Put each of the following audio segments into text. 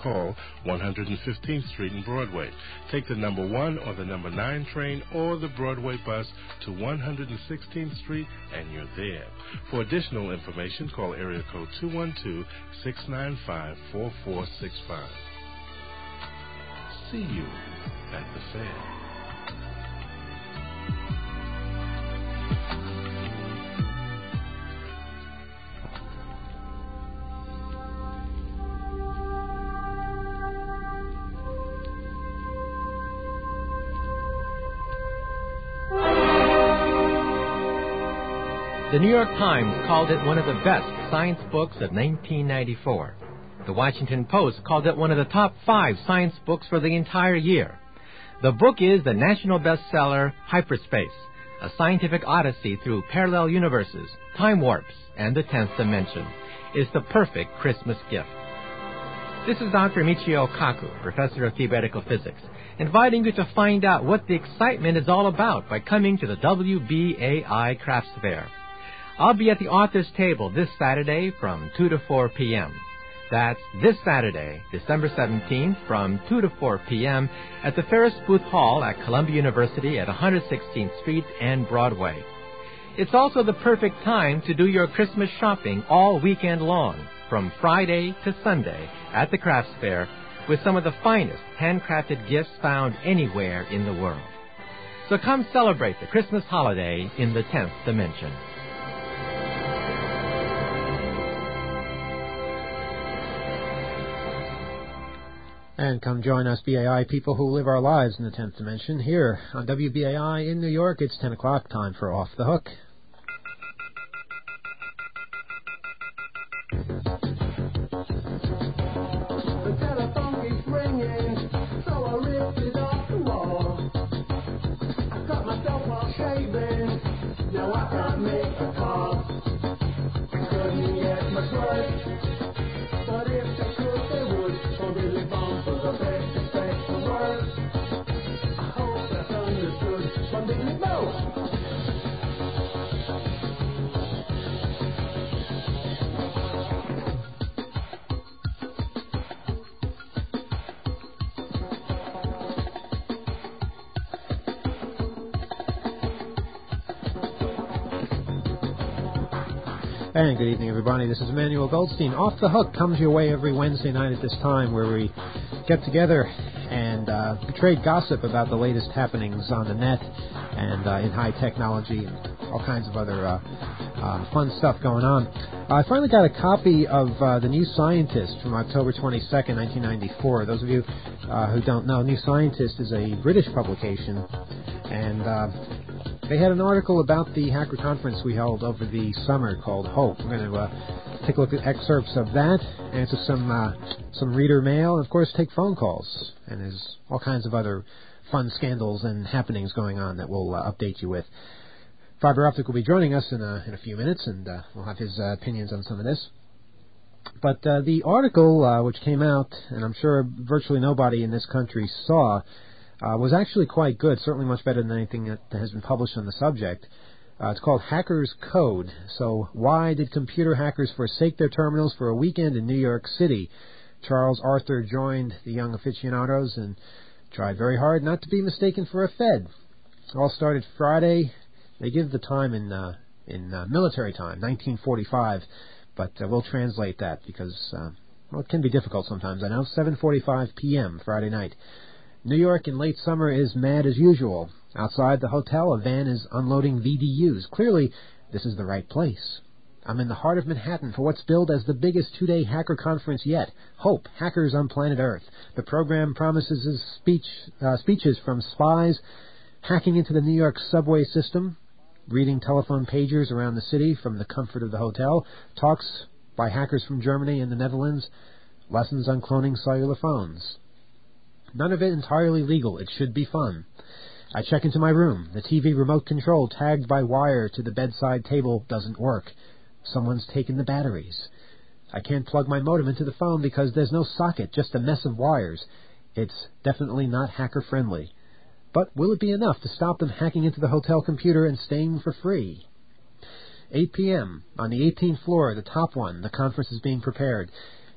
call 115th Street and Broadway. Take the number 1 or the number 9 train or the Broadway bus to 116th Street and you're there. For additional information, call area code 212-695-4465. See you at the fair. The New York Times called it one of the best science books of 1994. The Washington Post called it one of the top 5 science books for the entire year. The book is the national bestseller Hyperspace, a scientific odyssey through parallel universes, time warps, and the 10th dimension. It's the perfect Christmas gift. This is Dr. Michio Kaku, professor of theoretical physics, inviting you to find out what the excitement is all about by coming to the WBAI Crafts Fair. I'll be at the author's table this Saturday from 2 to 4 p.m. That's this Saturday, December 17th, from 2 to 4 p.m. at the Ferris Booth Hall at Columbia University at 116th Street and Broadway. It's also the perfect time to do your Christmas shopping all weekend long, from Friday to Sunday at the Crafts Fair, with some of the finest handcrafted gifts found anywhere in the world. So come celebrate the Christmas holiday in the 10th dimension. And come join us, BAI people who live our lives in the 10th dimension. Here on WBAI in New York, it's 10 o'clock, time for Off the Hook. The telephone keeps ringing, so I ripped it off the wall. I cut myself while shaving, now I can't make a call. Couldn't get much worse, but if they could, they would. For really bomb for the best, expect the worst. I hope that's understood from Billy Bo. And good evening, everybody. This is Emmanuel Goldstein. Off the Hook comes your way every Wednesday night at this time, where we get together and trade gossip about the latest happenings on the net and in high technology and all kinds of other fun stuff going on. I finally got a copy of The New Scientist from October 22nd, 1994. Those of you who don't know, New Scientist is a British publication, and they had an article about the hacker conference we held over the summer called Hope. We're going to take a look at excerpts of that, answer some reader mail, and of course take phone calls. And there's all kinds of other fun scandals and happenings going on that we'll update you with. Fiber Optic will be joining us in a few minutes, and we'll have his opinions on some of this. But the article which came out, and I'm sure virtually nobody in this country saw, was actually quite good, certainly much better than anything that has been published on the subject. It's called Hacker's Code. So why did computer hackers forsake their terminals for a weekend in New York City? Charles Arthur joined the young aficionados and tried very hard not to be mistaken for a Fed. It all started Friday. They give the time in military time, 1945, but we'll translate that because it can be difficult sometimes. I know, 7:45 p.m. Friday night. New York in late summer is mad as usual. Outside the hotel, a van is unloading VDUs. Clearly, this is the right place. I'm in the heart of Manhattan for what's billed as the biggest two-day hacker conference yet. Hope, Hackers on Planet Earth. The program promises speeches from spies hacking into the New York subway system, reading telephone pagers around the city from the comfort of the hotel, talks by hackers from Germany and the Netherlands, lessons on cloning cellular phones. None of it entirely legal. It should be fun. I check into my room. The TV remote control tagged by wire to the bedside table doesn't work. Someone's taken the batteries. I can't plug my modem into the phone because there's no socket, just a mess of wires. It's definitely not hacker-friendly. But will it be enough to stop them hacking into the hotel computer and staying for free? 8 p.m. On the 18th floor, the top one, the conference is being prepared.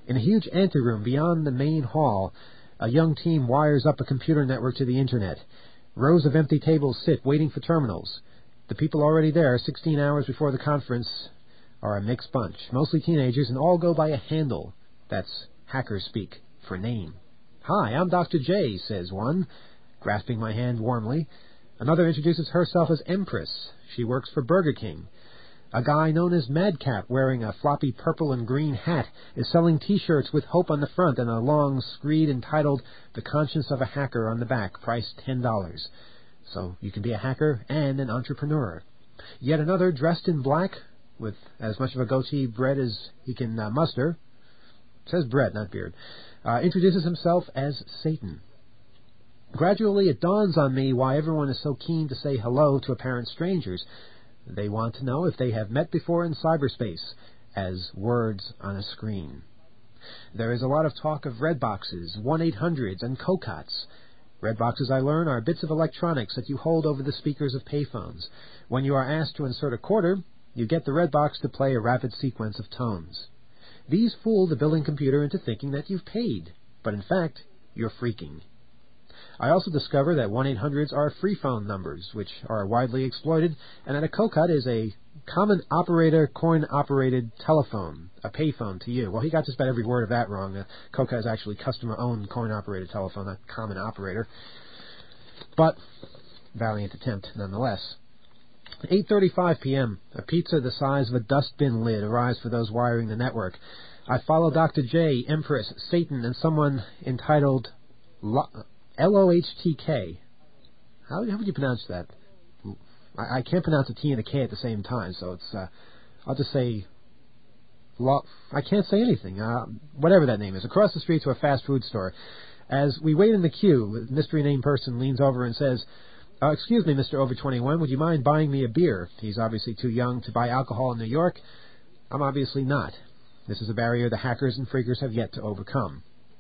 In a huge anteroom beyond the main hall, a young team wires up a computer network to the Internet. Rows of empty tables sit, waiting for terminals. The people already there, 16 hours before the conference, are a mixed bunch, mostly teenagers, and all go by a handle. That's hacker speak for name. "Hi, I'm Dr. J," says one, grasping my hand warmly. Another introduces herself as Empress. She works for Burger King. A guy known as Madcap, wearing a floppy purple and green hat, is selling T-shirts with Hope on the front and a long screed entitled "The Conscience of a Hacker" on the back, priced $10. So you can be a hacker and an entrepreneur. Yet another, dressed in black, with as much of a goatee bread as he can muster, says bread, not beard, introduces himself as Satan. Gradually it dawns on me why everyone is so keen to say hello to apparent strangers. They want to know if they have met before in cyberspace, as words on a screen. There is a lot of talk of red boxes, 1-800s, and COCOTs. Red boxes, I learn, are bits of electronics that you hold over the speakers of payphones. When you are asked to insert a quarter, you get the red box to play a rapid sequence of tones. These fool the billing computer into thinking that you've paid, but in fact, you're freaking. I also discover that 1-800s are free phone numbers, which are widely exploited, and that a COCOT is a common operator coin-operated telephone, a payphone to you. Well, he got just about every word of that wrong. A COCOT is actually customer-owned coin-operated telephone, not common operator. But, valiant attempt nonetheless. 8:35 p.m., a pizza the size of a dustbin lid arrives for those wiring the network. I follow Dr. J, Empress, Satan, and someone entitled LOHTK. How would you pronounce that? I can't pronounce a T and a K at the same time, so it's, I'll just say, I can't say anything, whatever that name is, across the street to a fast food store. As we wait in the queue, the mystery name person leans over and says, "Excuse me, Mr. Over 21, would you mind buying me a beer?" He's obviously too young to buy alcohol in New York. I'm obviously not. This is a barrier the hackers and freakers have yet to overcome.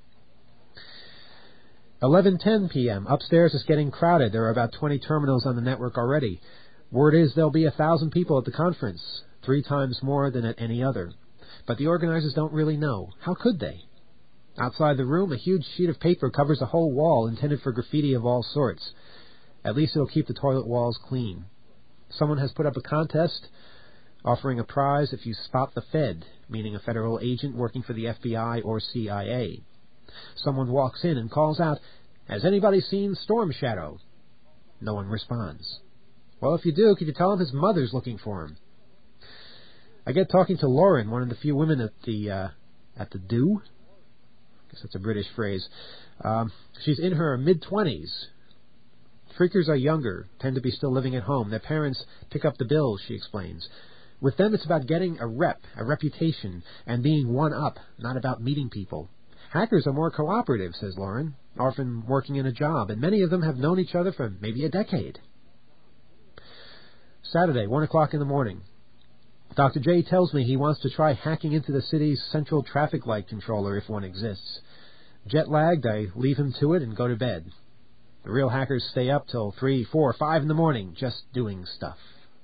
11:10 p.m. Upstairs is getting crowded. There are about 20 terminals on the network already. Word is there'll be 1,000 people at the conference, 3 times more than at any other. But the organizers don't really know. How could they? Outside the room, a huge sheet of paper covers a whole wall intended for graffiti of all sorts. At least it'll keep the toilet walls clean. Someone has put up a contest offering a prize if you spot the Fed, meaning a federal agent working for the FBI or CIA. Someone walks in and calls out, "Has anybody seen Storm Shadow?" No one responds. Well, if you do, could you tell him his mother's looking for him? I get talking to Lauren, one of the few women at the do? I guess that's a British phrase. She's in her mid-20s. Freakers are younger, tend to be still living at home. Their parents pick up the bills, she explains. With them, it's about getting a reputation, and being one up, not about meeting people. Hackers are more cooperative, says Lauren, often working in a job, and many of them have known each other for maybe a decade. Saturday, 1 o'clock in the morning. Dr. J tells me he wants to try hacking into the city's central traffic light controller if one exists. Jet-lagged, I leave him to it and go to bed. The real hackers stay up till 3, 4, 5 in the morning, just doing stuff.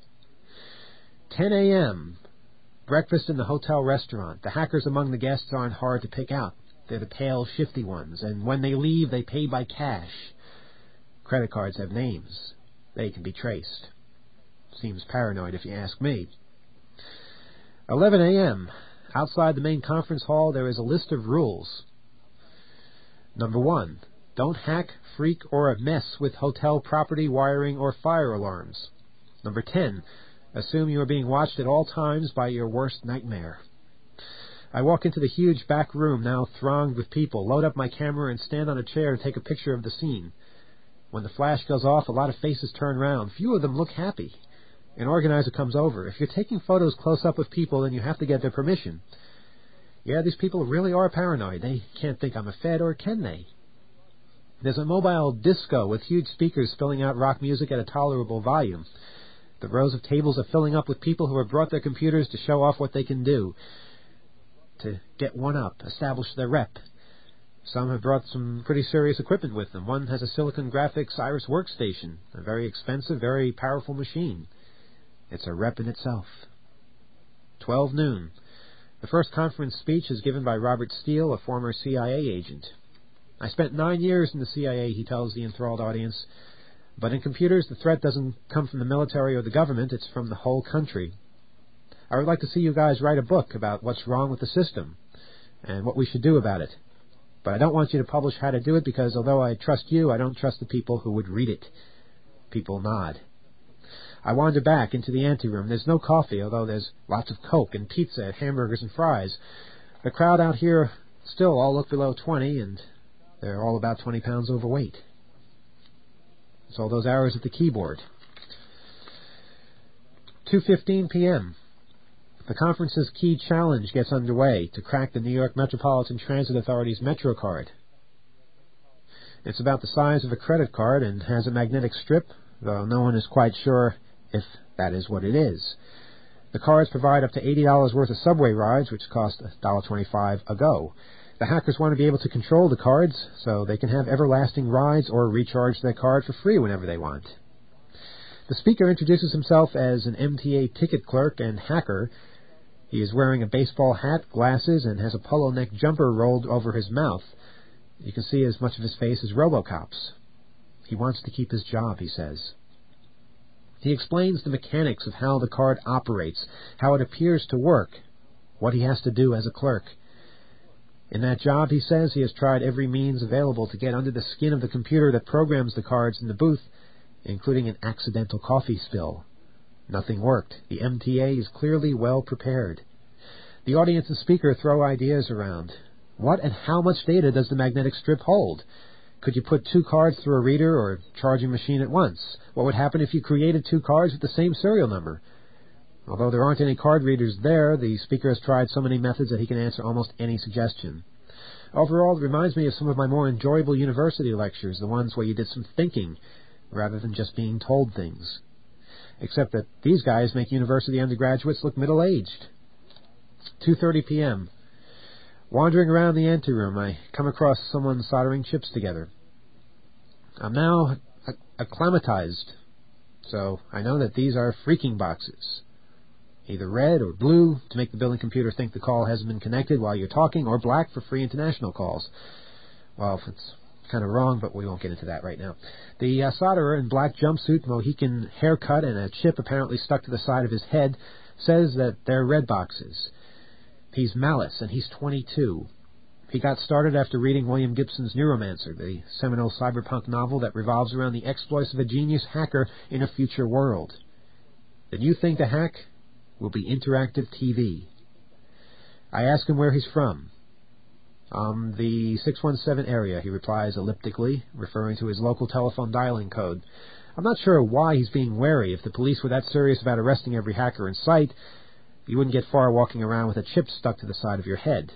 10 a.m. Breakfast in the hotel restaurant. The hackers among the guests aren't hard to pick out. They're the pale, shifty ones, and when they leave, they pay by cash. Credit cards have names. They can be traced. Seems paranoid if you ask me. 11 a.m. Outside the main conference hall, there is a list of rules. Number 1. Don't hack, freak, or mess with hotel property, wiring, or fire alarms. Number 10. Assume you are being watched at all times by your worst nightmare. I walk into the huge back room, now thronged with people, load up my camera, and stand on a chair to take a picture of the scene. When the flash goes off, a lot of faces turn round. Few of them look happy. An organizer comes over. If you're taking photos close up with people, then you have to get their permission. Yeah, these people really are paranoid. They can't think I'm a Fed, or can they? There's a mobile disco with huge speakers spilling out rock music at a tolerable volume. The rows of tables are filling up with people who have brought their computers to show off what they can do, to get one up, establish their rep. Some have brought some pretty serious equipment with them. One has a Silicon Graphics Iris workstation, a very expensive, very powerful machine. It's a rep in itself. 12 noon. The first conference speech is given by Robert Steele, a former CIA agent. I spent 9 years in the CIA, he tells the enthralled audience. But in computers, the threat doesn't come from the military or the government, it's from the whole country. I would like to see you guys write a book about what's wrong with the system and what we should do about it. But I don't want you to publish how to do it because although I trust you, I don't trust the people who would read it. People nod. I wander back into the anteroom. There's no coffee, although there's lots of Coke and pizza, hamburgers and fries. The crowd out here still all look below 20, and they're all about 20 pounds overweight. It's all those hours at the keyboard. 2:15 p.m. The conference's key challenge gets underway to crack the New York Metropolitan Transit Authority's MetroCard. It's about the size of a credit card and has a magnetic strip, though no one is quite sure if that is what it is. The cards provide up to $80 worth of subway rides, which cost $1.25 a go. The hackers want to be able to control the cards so they can have everlasting rides or recharge their card for free whenever they want. The speaker introduces himself as an MTA ticket clerk and hacker. He is wearing a baseball hat, glasses, and has a polo neck jumper rolled over his mouth. You can see as much of his face as RoboCop's. He wants to keep his job, he says. He explains the mechanics of how the card operates, how it appears to work, what he has to do as a clerk. In that job, he says, he has tried every means available to get under the skin of the computer that programs the cards in the booth, including an accidental coffee spill. Nothing worked. The MTA is clearly well prepared. The audience and speaker throw ideas around. What and how much data does the magnetic strip hold? Could you put 2 cards through a reader or charging machine at once? What would happen if you created 2 cards with the same serial number? Although there aren't any card readers there, the speaker has tried so many methods that he can answer almost any suggestion. Overall, it reminds me of some of my more enjoyable university lectures, the ones where you did some thinking rather than just being told things. Except that these guys make university undergraduates look middle-aged. 2:30 p.m. Wandering around the anteroom, I come across someone soldering chips together. I'm now acclimatized, so I know that these are phreaking boxes. Either red or blue to make the billing computer think the call hasn't been connected while you're talking, or black for free international calls. Well, it's kind of wrong, but we won't get into that right now. The solderer in black jumpsuit, Mohican haircut, and a chip apparently stuck to the side of his head says that they're red boxes. He's Malice, and he's 22. He got started after reading William Gibson's Neuromancer, the seminal cyberpunk novel that revolves around the exploits of a genius hacker in a future world. The new thing to hack will be interactive TV. I ask him where he's from. The 617 area, he replies elliptically, referring to his local telephone dialing code. I'm not sure why he's being wary. If the police were that serious about arresting every hacker in sight, you wouldn't get far walking around with a chip stuck to the side of your head.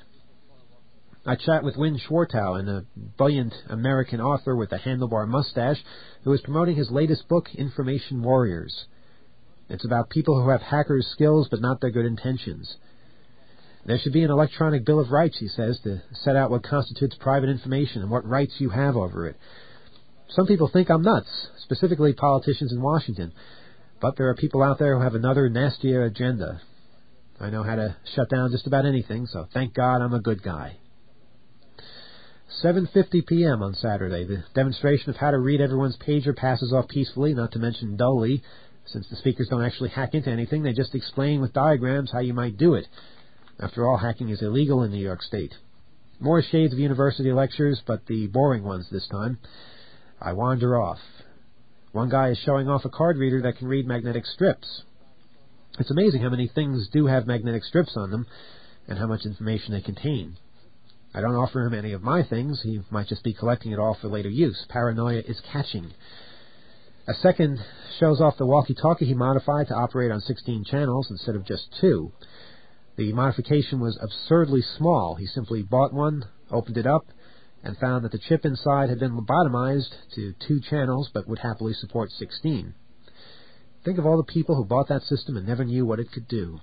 I chat with Win Schwartau, a buoyant American author with a handlebar mustache who is promoting his latest book, Information Warriors. It's about people who have hackers' skills but not their good intentions. There should be an electronic Bill of Rights, he says, to set out what constitutes private information and what rights you have over it. Some people think I'm nuts, specifically politicians in Washington, but there are people out there who have another, nastier agenda. I know how to shut down just about anything, so thank God I'm a good guy. 7:50 p.m. on Saturday. The demonstration of how to read everyone's pager passes off peacefully, not to mention dully. Since the speakers don't actually hack into anything, they just explain with diagrams how you might do it. After all, hacking is illegal in New York State. More shades of university lectures, but the boring ones this time. I wander off. One guy is showing off a card reader that can read magnetic strips. It's amazing how many things do have magnetic strips on them and how much information they contain. I don't offer him any of my things. He might just be collecting it all for later use. Paranoia is catching. A second shows off the walkie-talkie he modified to operate on 16 channels instead of just 2. The modification was absurdly small. He simply bought one, opened it up, and found that the chip inside had been lobotomized to 2 channels but would happily support 16. Think of all the people who bought that system and never knew what it could do.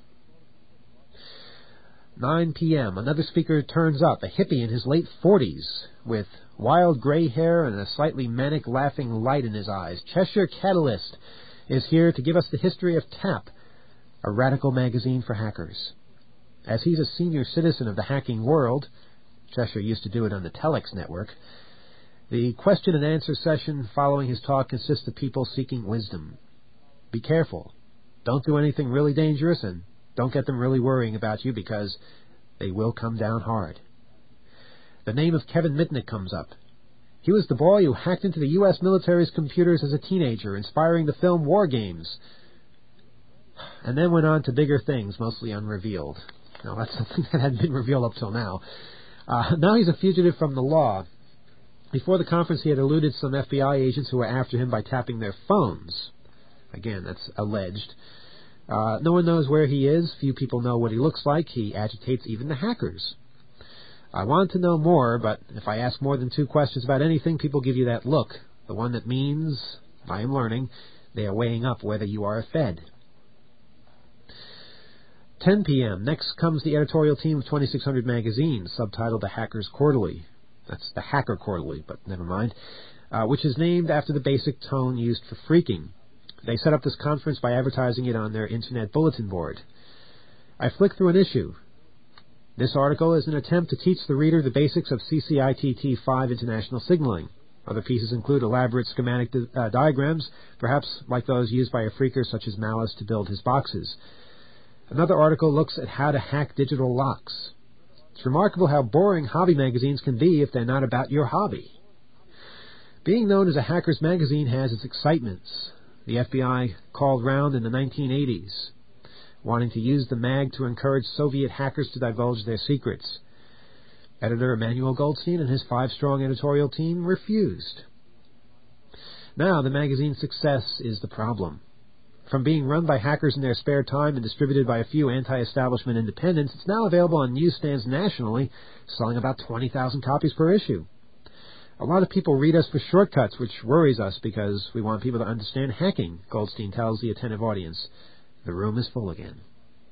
9 p.m. Another speaker turns up, a hippie in his late 40s, with wild gray hair and a slightly manic laughing light in his eyes. Cheshire Catalyst is here to give us the history of TAP, a radical magazine for hackers. As he's a senior citizen of the hacking world, Cheshire used to do it on the Telex network, the question and answer session following his talk consists of people seeking wisdom. Be careful. Don't do anything really dangerous, and don't get them really worrying about you, because they will come down hard. The name of Kevin Mitnick comes up. He was the boy who hacked into the U.S. military's computers as a teenager, inspiring the film War Games, and then went on to bigger things, mostly unrevealed. Now, that's something that hadn't been revealed up till now. Now he's a fugitive from the law. Before the conference, he had eluded some FBI agents who were after him by tapping their phones. Again, that's alleged. No one knows where he is. Few people know what he looks like. He agitates even the hackers. I want to know more, but if I ask more than 2 questions about anything, people give you that look. The one that means, I am learning, they are weighing up whether you are a Fed. 10 p.m. Next comes the editorial team of 2600 magazine, subtitled The Hacker's Quarterly. That's the Hacker Quarterly, but never mind. Which is named after the basic tone used for phreaking. They set up this conference by advertising it on their internet bulletin board. I flick through an issue. This article is an attempt to teach the reader the basics of CCITT5 international signaling. Other pieces include elaborate schematic diagrams, perhaps like those used by a phreaker such as Malice to build his boxes. Another article looks at how to hack digital locks. It's remarkable how boring hobby magazines can be if they're not about your hobby. Being known as a hacker's magazine has its excitements. The FBI called round in the 1980s, wanting to use the mag to encourage Soviet hackers to divulge their secrets. Editor Emanuel Goldstein and his 5-strong editorial team refused. Now the magazine's success is the problem. From being run by hackers in their spare time and distributed by a few anti-establishment independents, it's now available on newsstands nationally, selling about 20,000 copies per issue. A lot of people read us for shortcuts, which worries us because we want people to understand hacking, Goldstein tells the attentive audience. The room is full again.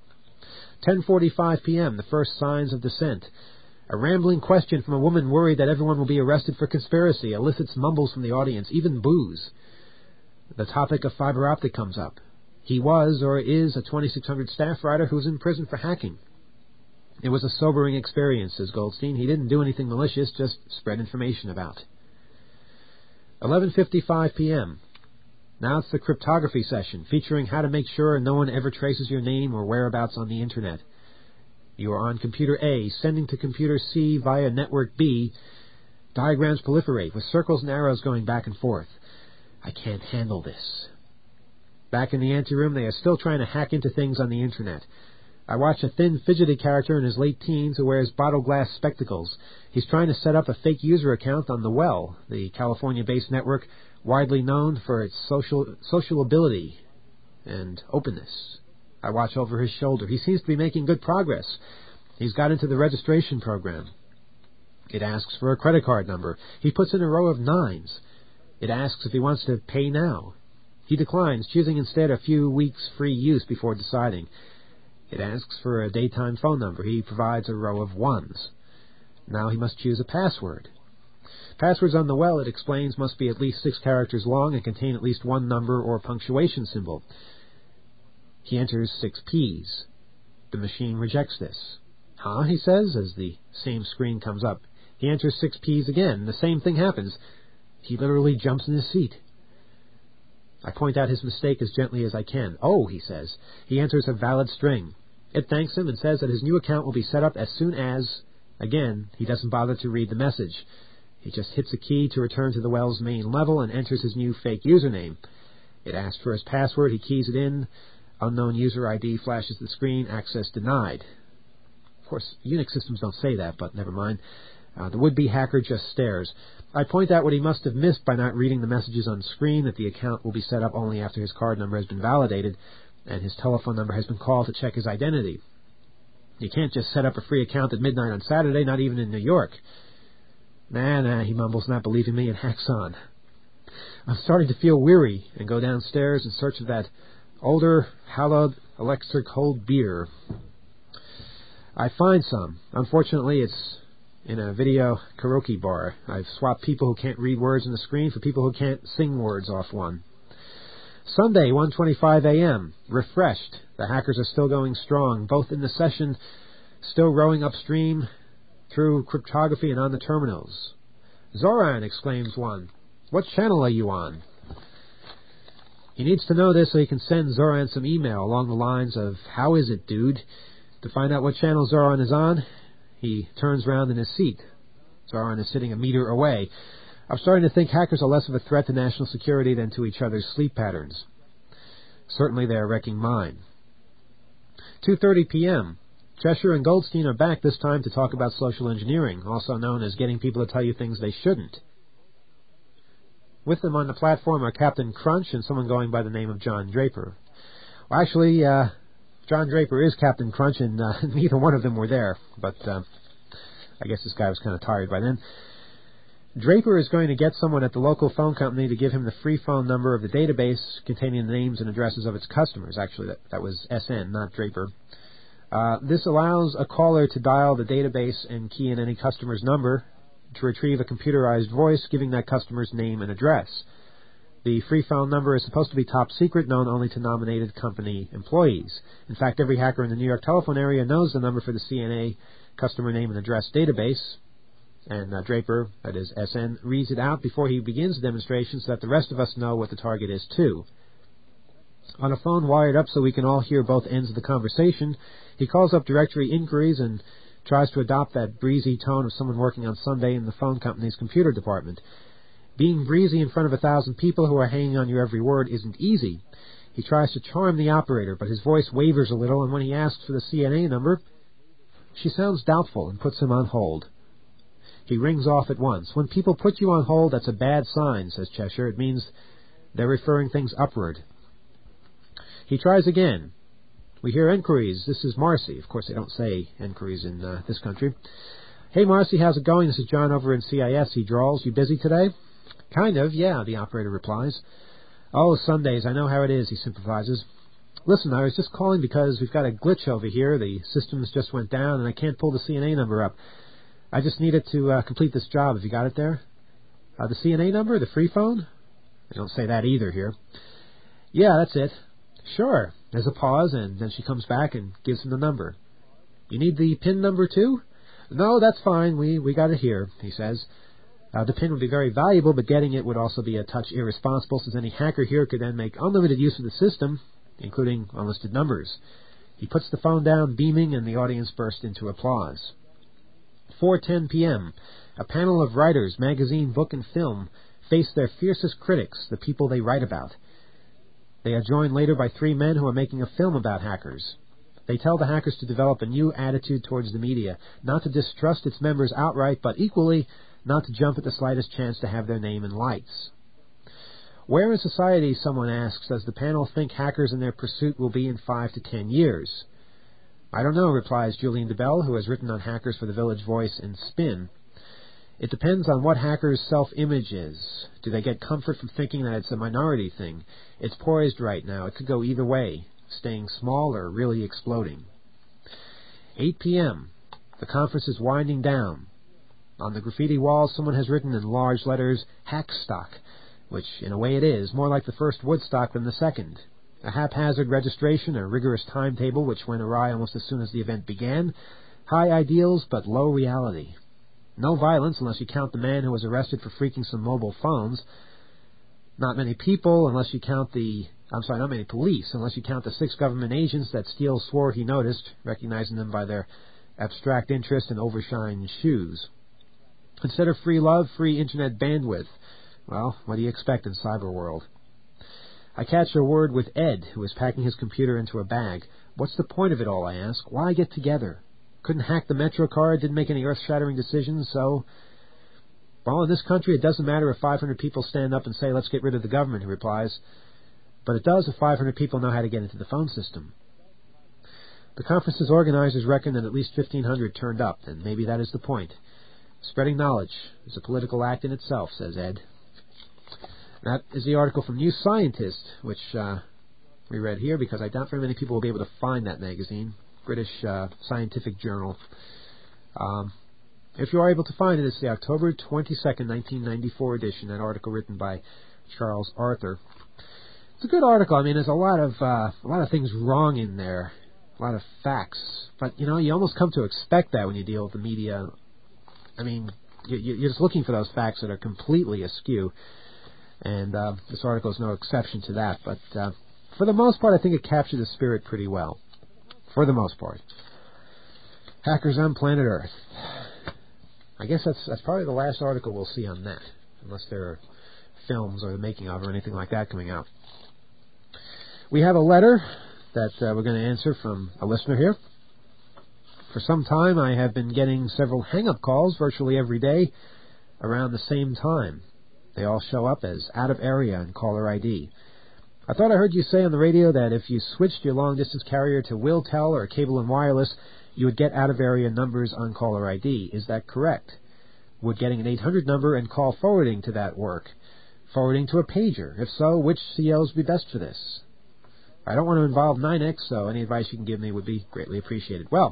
10:45 p.m., the first signs of dissent. A rambling question from a woman worried that everyone will be arrested for conspiracy elicits mumbles from the audience, even boos. The topic of fiber optic comes up. He was, or is, a 2600 staff writer who's in prison for hacking. It was a sobering experience, says Goldstein. He didn't do anything malicious, just spread information about. 11:55 p.m. Now it's the cryptography session, featuring how to make sure no one ever traces your name or whereabouts on the Internet. You are on computer A, sending to computer C via network B. Diagrams proliferate, with circles and arrows going back and forth. I can't handle this. Back in the anteroom, they are still trying to hack into things on the Internet. I watch a thin, fidgety character in his late teens who wears bottle glass spectacles. He's trying to set up a fake user account on The Well, the California-based network widely known for its sociability and openness. I watch over his shoulder. He seems to be making good progress. He's got into the registration program. It asks for a credit card number. He puts in a row of 9s. It asks if he wants to pay now. He declines, choosing instead a few weeks free use before deciding. It asks for a daytime phone number. He provides a row of 1s. Now he must choose a password. Passwords on The Well, it explains, must be at least 6 characters long and contain at least 1 number or punctuation symbol. He enters 6 Ps. The machine rejects this. Huh, he says, as the same screen comes up. He enters 6 Ps again. The same thing happens. He literally jumps in his seat. I point out his mistake as gently as I can. Oh, he says. He enters a valid string. It thanks him and says that his new account will be set up as soon as... Again, he doesn't bother to read the message. He just hits a key to return to The Well's main level and enters his new fake username. It asks for his password. He keys it in. Unknown user ID flashes the screen. Access denied. Of course, Unix systems don't say that, but never mind. The would-be hacker just stares. I point out what he must have missed by not reading the messages on screen, that the account will be set up only after his card number has been validated and his telephone number has been called to check his identity. You can't just set up a free account at midnight on Saturday, not even in New York. Nah, he mumbles, not believing me, and hacks on. I'm starting to feel weary and go downstairs in search of that older, hallowed, electric cold beer. I find some. Unfortunately, it's in a video karaoke bar. I've swapped people who can't read words on the screen for people who can't sing words off one. Sunday, 1:25 a.m. Refreshed. The hackers are still going strong, both in the session still rowing upstream through cryptography and on the terminals. "Zoran," exclaims one, "what channel are you on?" He needs to know this so he can send Zoran some email along the lines of, "How is it, dude?" To find out what channel Zoran is on, he turns round in his seat. Zoran is sitting a meter away. I'm starting to think hackers are less of a threat to national security than to each other's sleep patterns. Certainly they are wrecking mine. 2:30 p.m. Cheshire and Goldstein are back, this time to talk about social engineering, also known as getting people to tell you things they shouldn't. With them on the platform are Captain Crunch and someone going by the name of John Draper. Well, actually, John Draper is Captain Crunch, and neither one of them were there, but I guess this guy was kind of tired by then. Draper is going to get someone at the local phone company to give him the free phone number of the database containing the names and addresses of its customers. Actually, that was SN, not Draper. This allows a caller to dial the database and key in any customer's number to retrieve a computerized voice giving that customer's name and address. The free phone number is supposed to be top secret, known only to nominated company employees. In fact, every hacker in the New York telephone area knows the number for the CNA customer name and address database, and Draper, that is SN, reads it out before he begins the demonstration so that the rest of us know what the target is too. On a phone wired up so we can all hear both ends of the conversation, he calls up directory inquiries and tries to adopt that breezy tone of someone working on Sunday in the phone company's computer department. Being breezy in front of 1,000 people who are hanging on your every word isn't easy. He tries to charm the operator, but his voice wavers a little, and when he asks for the CNA number, she sounds doubtful and puts him on hold. He rings off at once. When people put you on hold, that's a bad sign, says Cheshire. It means they're referring things upward. He tries again. We hear inquiries. This is Marcy. Of course, they don't say inquiries in this country. "Hey, Marcy, how's it going? This is John over in CIS," he drawls. "You busy today?" "Kind of, yeah," the operator replies. "Oh, Sundays, I know how it is," he sympathizes. "Listen, I was just calling because we've got a glitch over here. The systems just went down, and I can't pull the CNA number up. I just need it to complete this job. Have you got it there?" "The CNA number? The free phone?" They don't say that either here. "Yeah, that's it." "Sure." There's a pause, and then she comes back and gives him the number. "You need the PIN number too?" "No, that's fine. We got it here," he says. The PIN would be very valuable, but getting it would also be a touch irresponsible, since any hacker here could then make unlimited use of the system, including unlisted numbers. He puts the phone down, beaming, and the audience burst into applause. 4:10 p.m. A panel of writers, magazine, book, and film face their fiercest critics, the people they write about. They are joined later by 3 men who are making a film about hackers. They tell the hackers to develop a new attitude towards the media, not to distrust its members outright, but equally not to jump at the slightest chance to have their name in lights. Where in society, someone asks, does the panel think hackers and their pursuit will be in 5 to 10 years? "I don't know," replies Julian DeBell, who has written on hackers for the Village Voice and Spin. "It depends on what hackers' self-image is. Do they get comfort from thinking that it's a minority thing? It's poised right now. It could go either way, staying small or really exploding." 8 p.m. The conference is winding down. On the graffiti wall, someone has written in large letters, "Hackstock," which in a way it is, more like the first Woodstock than the second. A haphazard registration, a rigorous timetable which went awry almost as soon as the event began. High ideals, but low reality. No violence unless you count the man who was arrested for freaking some mobile phones. Not many people unless you count not many police unless you count the 6 government agents that Steele swore he noticed, recognizing them by their abstract interest in overshined shoes. Instead of free love, free internet bandwidth. Well, what do you expect in cyber world? I catch a word with Ed, who is packing his computer into a bag. "What's the point of it all?" I ask. "Why get together? Couldn't hack the Metro card, didn't make any earth-shattering decisions, so..." "Well, in this country, it doesn't matter if 500 people stand up and say, 'Let's get rid of the government,'" he replies. "But it does if 500 people know how to get into the phone system." The conference's organizers reckon that at least 1,500 turned up, and maybe that is the point. Spreading knowledge is a political act in itself, says Ed. That is the article from New Scientist, which we read here, because I doubt very many people will be able to find that magazine. British scientific journal. If you are able to find it, it's the October 22nd, 1994 edition, that article written by Charles Arthur. It's a good article. I mean, there's a lot of things wrong in there. facts. But, you almost come to expect that when you deal with the media. I mean, you're just looking for those facts that are completely askew. And this article is no exception to that. But for the most part, I think it captured the spirit pretty well. For the most part. Hackers on planet Earth. I guess that's probably the last article we'll see on that. Unless there are films or the making of or anything like that coming out. We have a letter that we're going to answer from a listener here. For some time, I have been getting several hang-up calls virtually every day around the same time. They all show up as out of area and caller ID. I thought I heard you say on the radio that if you switched your long-distance carrier to WillTel or Cable and Wireless, you would get out-of-area numbers on caller ID. Is that correct? Would getting an 800 number and call forwarding to that work? Forwarding to a pager? If so, which COs would be best for this? I don't want to involve NYNEX, so any advice you can give me would be greatly appreciated. Well,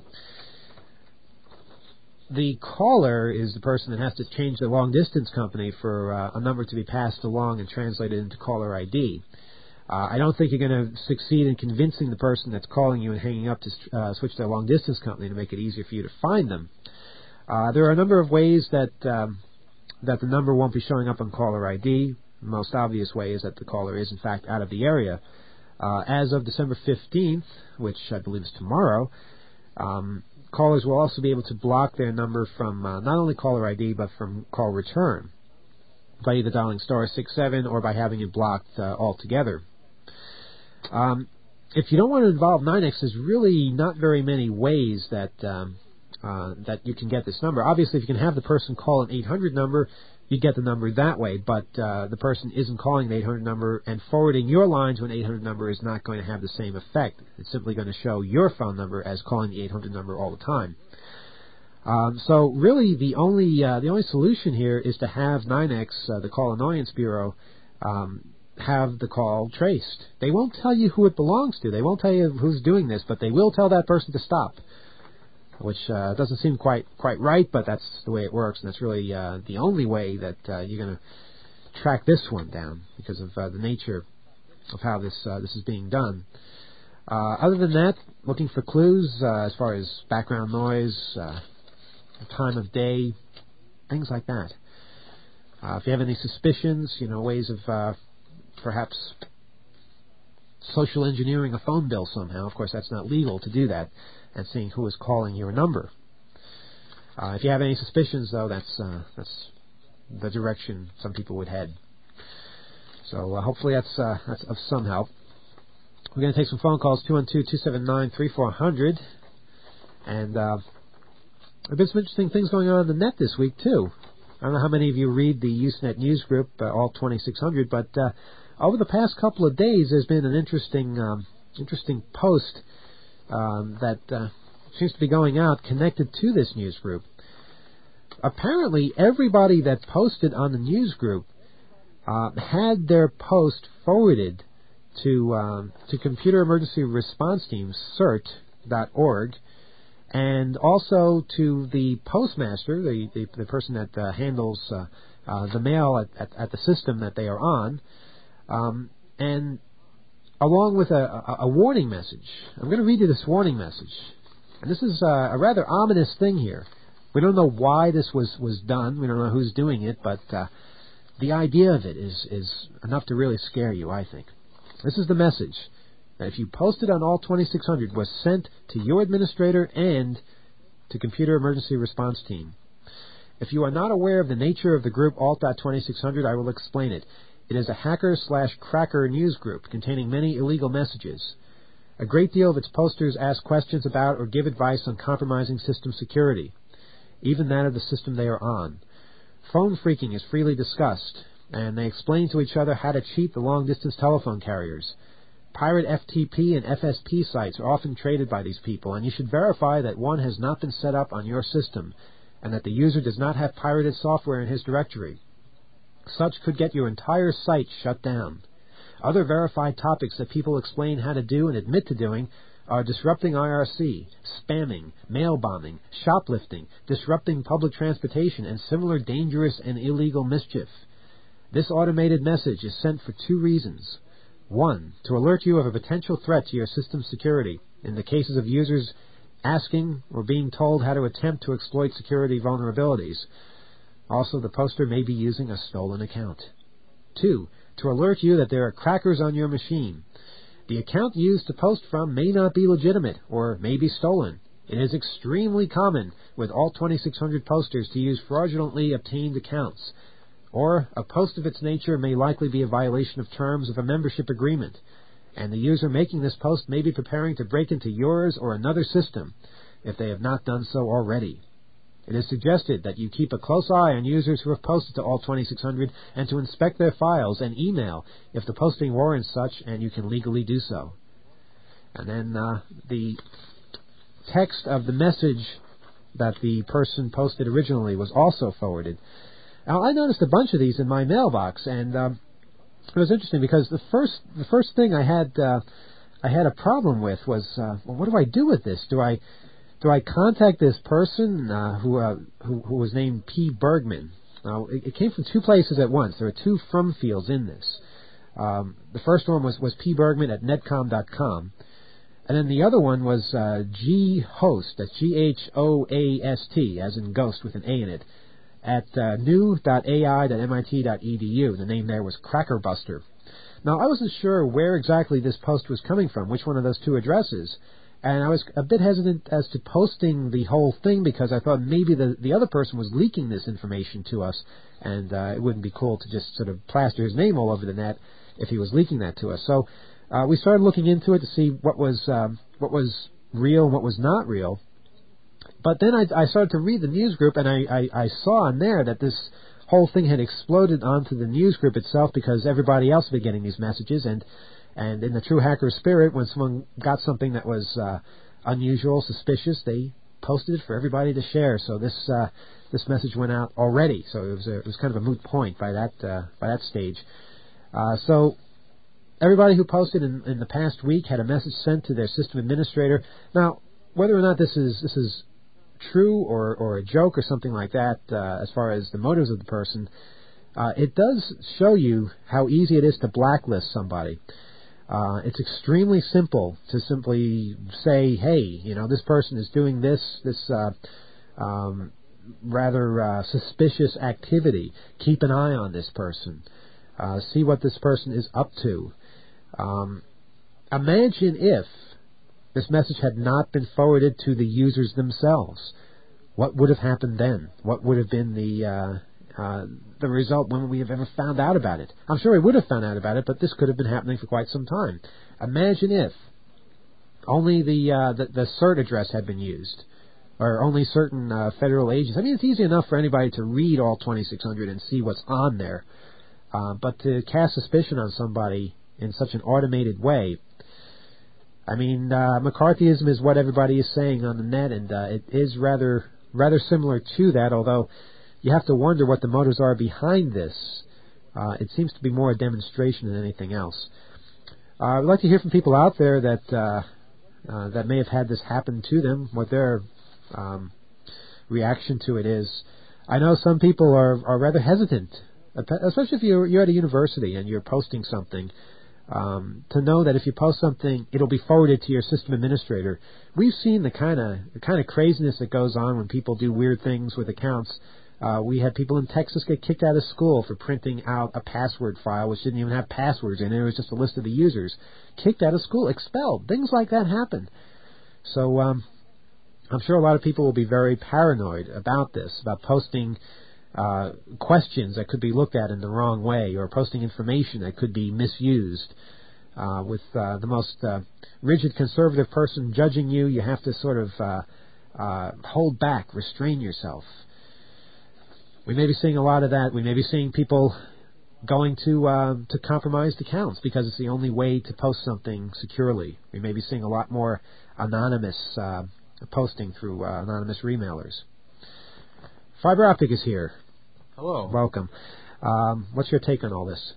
the caller is the person that has to change the long-distance company for a number to be passed along and translated into caller ID. I don't think you're going to succeed in convincing the person that's calling you and hanging up to switch their long-distance company to make it easier for you to find them. There are a number of ways that the number won't be showing up on caller ID. The most obvious way is that the caller is, in fact, out of the area. As of December 15th, which I believe is tomorrow, callers will also be able to block their number from not only caller ID but from call return by either dialing *67 or by having it blocked altogether. If you don't want to involve NYNEX, there's really not very many ways that you can get this number. Obviously, if you can have the person call an 800 number, you get the number that way, but the person isn't calling the 800 number, and forwarding your line to an 800 number is not going to have the same effect. It's simply going to show your phone number as calling the 800 number all the time. So really, the only solution here is to have NYNEX, the Call Annoyance Bureau, have the call traced. They won't tell you who it belongs to. They won't tell you who's doing this, but they will tell that person to stop. Which doesn't seem quite right, but that's the way it works, and that's really the only way that you're going to track this one down because of the nature of how this is being done. Other than that, looking for clues as far as background noise, time of day, things like that. If you have any suspicions, ways of perhaps social engineering a phone bill somehow. Of course, that's not legal to do that. And seeing who is calling your number. If you have any suspicions, though, that's the direction some people would head. So hopefully that's of some help. We're going to take some phone calls, 212-279-3400. And there have been some interesting things going on the net this week, too. I don't know how many of you read the Usenet news group, all 2600, but over the past couple of days, there's been an interesting post that seems to be going out connected to this news group. Apparently, everybody that posted on the news group had their post forwarded to Computer Emergency Response Team, CERT.org, and also to the postmaster, the person that handles the mail at the system that they are on, and along with a warning message. I'm going to read you this warning message. And this is a rather ominous thing here. We don't know why this was done. We don't know who's doing it, but the idea of it is enough to really scare you, I think. This is the message that if you posted on all 2600 was sent to your administrator and to Computer Emergency Response Team. If you are not aware of the nature of the group Alt.2600, I will explain it. It is a hacker/cracker news group containing many illegal messages. A great deal of its posters ask questions about or give advice on compromising system security, even that of the system they are on. Phone phreaking is freely discussed, and they explain to each other how to cheat the long-distance telephone carriers. Pirate FTP and FSP sites are often traded by these people, and you should verify that one has not been set up on your system, and that the user does not have pirated software in his directory. Such could get your entire site shut down. Other verified topics that people explain how to do and admit to doing are disrupting IRC, spamming, mail bombing, shoplifting, disrupting public transportation, and similar dangerous and illegal mischief. This automated message is sent for two reasons. 1. To alert you of a potential threat to your system's security. in the cases of users asking or being told how to attempt to exploit security vulnerabilities. Also, the poster may be using a stolen account. 2. To alert you that there are crackers on your machine. The account used to post from may not be legitimate or may be stolen. It is extremely common with all 2600 posters to use fraudulently obtained accounts. Or a post of its nature may likely be a violation of terms of a membership agreement, and the user making this post may be preparing to break into yours or another system if they have not done so already. It is suggested that you keep a close eye on users who have posted to all 2600 and to inspect their files and email if the posting warrants such and you can legally do so. And then the text of the message that the person posted originally was also forwarded. Now, I noticed a bunch of these in my mailbox, and it was interesting because the first thing I had a problem with was, well, what do I do with this? Do I contact this person who was named P. Bergman? Now, it came from two places at once. There were two from fields in this. The first one was P. Bergman at netcom.com, and then the other one was ghost, that's Ghoast, as in ghost with an A in it, at new.ai.mit.edu. The name there was Crackerbuster. Now, I wasn't sure where exactly this post was coming from, which one of those two addresses, and I was a bit hesitant as to posting the whole thing because I thought maybe the other person was leaking this information to us, and it wouldn't be cool to just sort of plaster his name all over the net if he was leaking that to us. So we started looking into it to see what was real and what was not real. But then I started to read the news group, and I saw on there that this whole thing had exploded onto the news group itself because everybody else had been getting these messages, and in the true hacker spirit, when someone got something that was unusual, suspicious, they posted it for everybody to share. So this message went out already. So it was kind of a moot point by that stage. So everybody who posted in the past week had a message sent to their system administrator. Now, whether or not this is true or a joke or something like that, as far as the motives of the person, it does show you how easy it is to blacklist somebody. It's extremely simple to simply say, hey, this person is doing this rather suspicious activity. Keep an eye on this person. See what this person is up to. Imagine if this message had not been forwarded to the users themselves. What would have happened then? What would have been the result when we have ever found out about it? I'm sure we would have found out about it, but this could have been happening for quite some time. Imagine if only the CERT address had been used, or only certain federal agents. I mean, it's easy enough for anybody to read all 2600 and see what's on there, but to cast suspicion on somebody in such an automated way, I mean, McCarthyism is what everybody is saying on the net, and it is rather similar to that, although you have to wonder what the motives are behind this. It seems to be more a demonstration than anything else. I'd like to hear from people out there that may have had this happen to them, what their reaction to it is. I know some people are rather hesitant, especially if you're at a university and you're posting something, to know that if you post something, it'll be forwarded to your system administrator. We've seen the kind of craziness that goes on when people do weird things with accounts. We had people in Texas get kicked out of school for printing out a password file which didn't even have passwords in it. It was just a list of the users. Kicked out of school, expelled. Things like that happen. So I'm sure a lot of people will be very paranoid about this, about posting questions that could be looked at in the wrong way, or posting information that could be misused. With the most rigid conservative person judging you, you have to sort of hold back, restrain yourself. We may be seeing a lot of that. We may be seeing people going to compromised accounts because it's the only way to post something securely. We may be seeing a lot more anonymous posting through anonymous remailers. Fiber Optic is here. Hello. Welcome. What's your take on all this?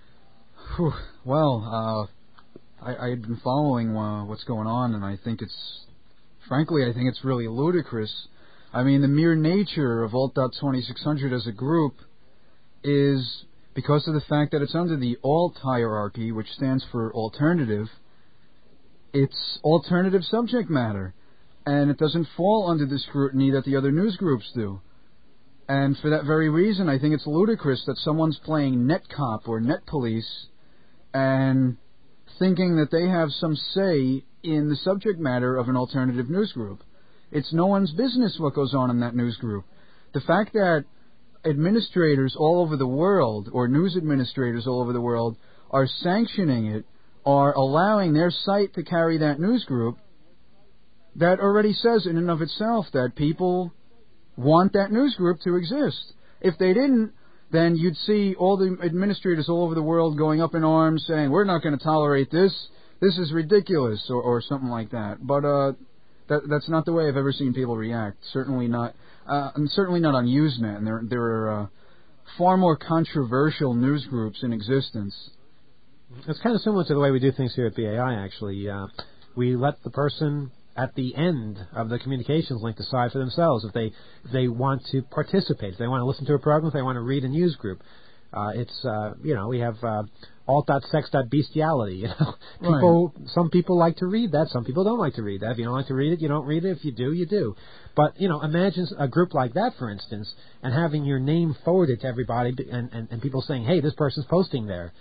Well, I've been following what's going on, and I think it's really ludicrous. I mean, the mere nature of Alt.2600 as a group is because of the fact that it's under the Alt hierarchy, which stands for alternative. it's alternative subject matter, and it doesn't fall under the scrutiny that the other news groups do. And for that very reason, I think it's ludicrous that someone's playing net cop or net police and thinking that they have some say in the subject matter of an alternative news group. It's no one's business what goes on in that news group. The fact that administrators all over the world, or news administrators all over the world, are sanctioning it, are allowing their site to carry that news group, that already says in and of itself that people want that news group to exist. If they didn't, then you'd see all the administrators all over the world going up in arms saying, we're not going to tolerate this, this is ridiculous, or something like that. But that's not the way I've ever seen people react. Certainly not, and certainly not on Usenet. And there are far more controversial news groups in existence. It's kind of similar to the way we do things here at BAI, actually. We let the person at the end of the communications link decide for themselves if they want to participate, if they want to listen to a program, if they want to read a news group. We have alt.sex.bestiality. People, right. Some people like to read that, some people don't like to read that. If you don't like to read it, you don't read it. If you do, you do. But, imagine a group like that, for instance, and having your name forwarded to everybody and people saying, hey, this person's posting there.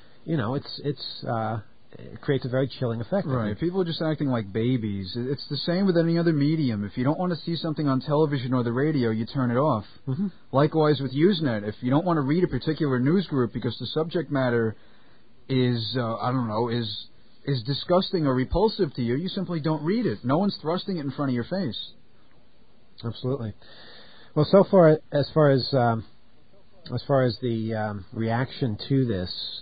It creates a very chilling effect. Right. People are just acting like babies. It's the same with any other medium. If you don't want to see something on television or the radio, you turn it off. Mm-hmm. Likewise with Usenet. If you don't want to read a particular news group because the subject matter is disgusting or repulsive to you, you simply don't read it. No one's thrusting it in front of your face. Absolutely. Well, so far as far as the reaction to this,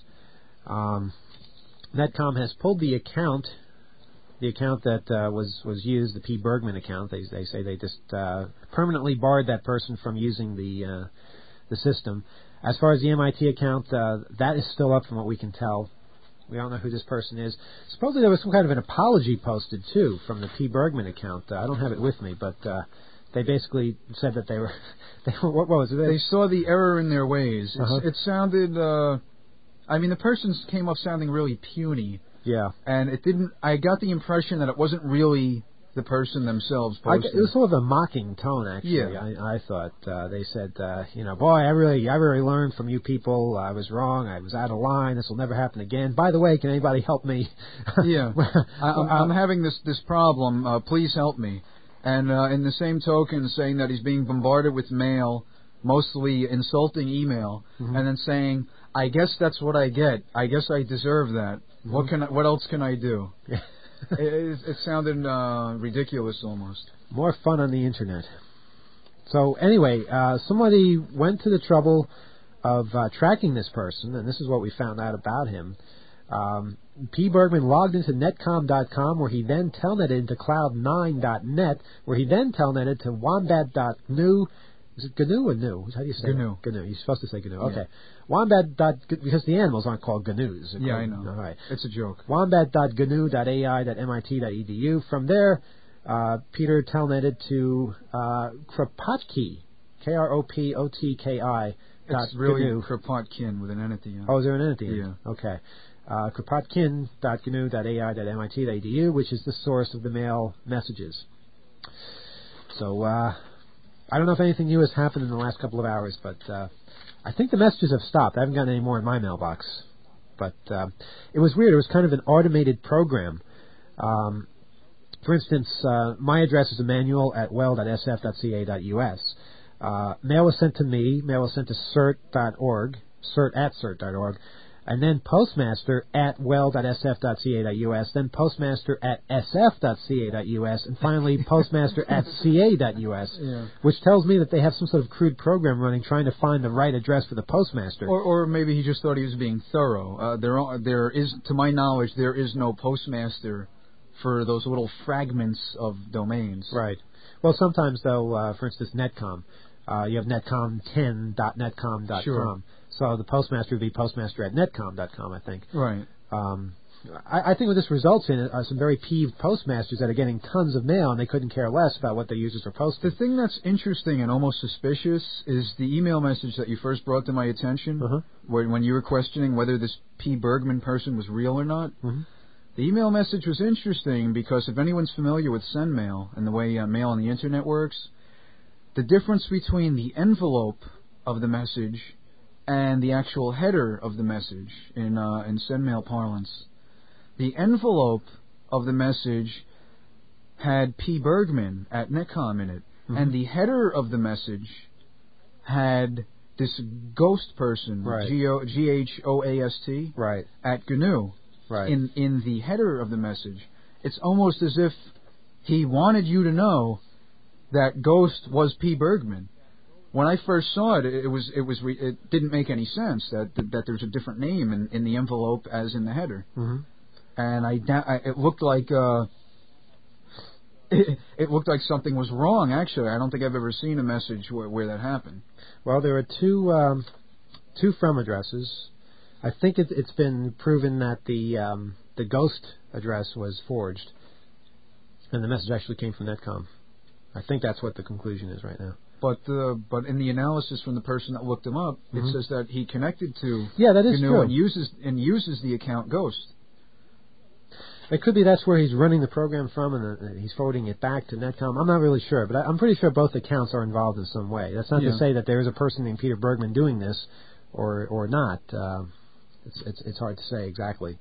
Netcom has pulled the account that was used, the P. Bergman account. They say they just permanently barred that person from using the system. As far as the MIT account, that is still up from what we can tell. We don't know who this person is. Supposedly there was some kind of an apology posted, too, from the P. Bergman account. I don't have it with me, but they basically said that they were what was it? They saw the error in their ways. It sounded... the person came off sounding really puny. Yeah. And it didn't... I got the impression that it wasn't really the person themselves posting. It was sort of a mocking tone, actually. Yeah. I thought. They said, boy, I really learned from you people. I was wrong. I was out of line. This will never happen again. By the way, can anybody help me? Yeah. I'm having this problem. Please help me. And in the same token, saying that he's being bombarded with mail, mostly insulting email, and then saying... I guess that's what I get. I guess I deserve that. Mm-hmm. What else can I do? It sounded ridiculous almost. More fun on the internet. So anyway, somebody went to the trouble of tracking this person, and this is what we found out about him. P. Bergman logged into netcom.com, where he then telnetted into cloud9.net, where he then telnetted to wombat.gnu. Is it GNU or GNU? How do you say GNU. GNU. You're supposed to say GNU. Okay. Yeah. Wombat. Because the animals aren't called GNUs. Yeah, I know. All right. It's a joke. Wombat.gnu.ai.mit.edu. From there, Peter telnetted to Kropotki, Kropotki. It's really Kropotkin with an N at the end. Oh, is there an N at the end? Yeah. Okay. Kropotkin.gnu.ai.mit.edu, which is the source of the mail messages. So, I don't know if anything new has happened in the last couple of hours, but I think the messages have stopped. I haven't gotten any more in my mailbox. But it was weird. It was kind of an automated program. For instance, my address is emmanuel@well.sf.ca.us. Mail was sent to me. Mail was sent to cert.org, cert@cert.org. And then postmaster at well.sf.ca.us, then postmaster at sf.ca.us, and finally postmaster at ca.us, which tells me that they have some sort of crude program running trying to find the right address for the postmaster. Or maybe he just thought he was being thorough. There is, to my knowledge, there is no postmaster for those little fragments of domains. Right. Well, sometimes, though, for instance, Netcom. You have netcom10.netcom.com. Sure. So the postmaster would be postmaster at netcom.com, I think. Right. I think what this results in are some very peeved postmasters that are getting tons of mail, and they couldn't care less about what their users are posting. The thing that's interesting and almost suspicious is the email message that you first brought to my attention, when you were questioning whether this P. Bergman person was real or not. The email message was interesting because if anyone's familiar with SendMail and the way mail on the Internet works, the difference between the envelope of the message and the actual header of the message in SendMail parlance. The envelope of the message had P. Bergman at Netcom in it, and the header of the message had this ghost person, Right. Ghoast, Right. at GNU. Right. In the header of the message. It's almost as if he wanted you to know that Ghost was P. Bergman. When I first saw it, it didn't make any sense that there's a different name in the envelope as in the header. Mm-hmm. And it looked like it looked like something was wrong. Actually, I don't think I've ever seen a message where that happened. Well, there are two from addresses. I think it's been proven that the ghost address was forged, and the message actually came from Netcom. I think that's what the conclusion is right now. But in the analysis from the person that looked him up, it says that he connected to that is GNU true. and uses the account Ghost. It could be that's where he's running the program from, and he's forwarding it back to Netcom. I'm not really sure, but I'm pretty sure both accounts are involved in some way. That's not to say that there is a person named Peter Bergman doing this, or not. It's hard to say exactly.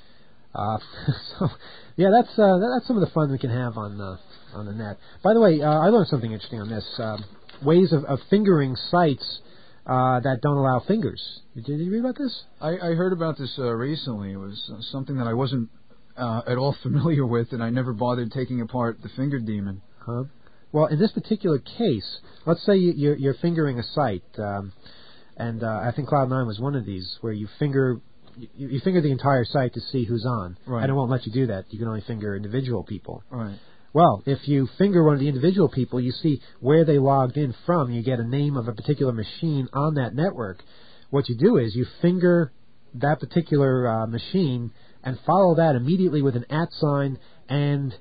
So, yeah, that's some of the fun we can have on the net. By the way, I learned something interesting on this. Ways of fingering sites that don't allow fingers. Did you read about this? I heard about this recently. It was something that I wasn't at all familiar with, and I never bothered taking apart the finger demon. Huh? Well, in this particular case, let's say you're fingering a site, and I think Cloud9 was one of these, where you finger the entire site to see who's on, right. and it won't let you do that. You can only finger individual people. Right. Well, if you finger one of the individual people, you see where they logged in from. You get a name of a particular machine on that network. What you do is you finger that particular machine and follow that immediately with an @ and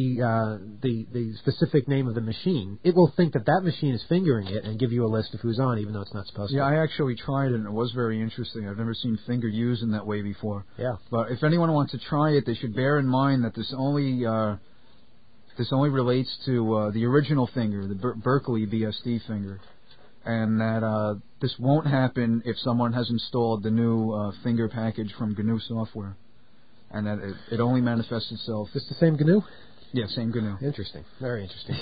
the specific name of the machine. It will think that machine is fingering it and give you a list of who's on, even though it's not supposed to. Yeah, I actually tried it, and it was very interesting. I've never seen finger used in that way before. Yeah. But if anyone wants to try it, they should bear in mind that this only relates to the original finger, the Berkeley BSD finger, and that this won't happen if someone has installed the new finger package from GNU software, and that it only manifests itself. Is this the same GNU? Yeah, same GNU. Interesting. Very interesting.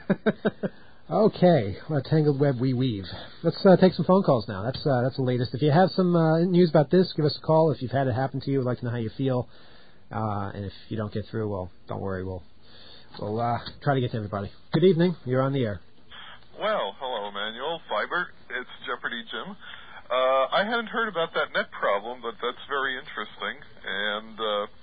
Okay, what a tangled web we weave. Let's take some phone calls now. That's the latest. If you have some news about this, give us a call. If you've had it happen to you, we'd like to know how you feel. And if you don't get through, well, don't worry. We'll try to get to everybody. Good evening. You're on the air. Well, hello, Emmanuel. Fiber. It's Jeopardy Jim. I hadn't heard about that net problem, but that's very interesting. And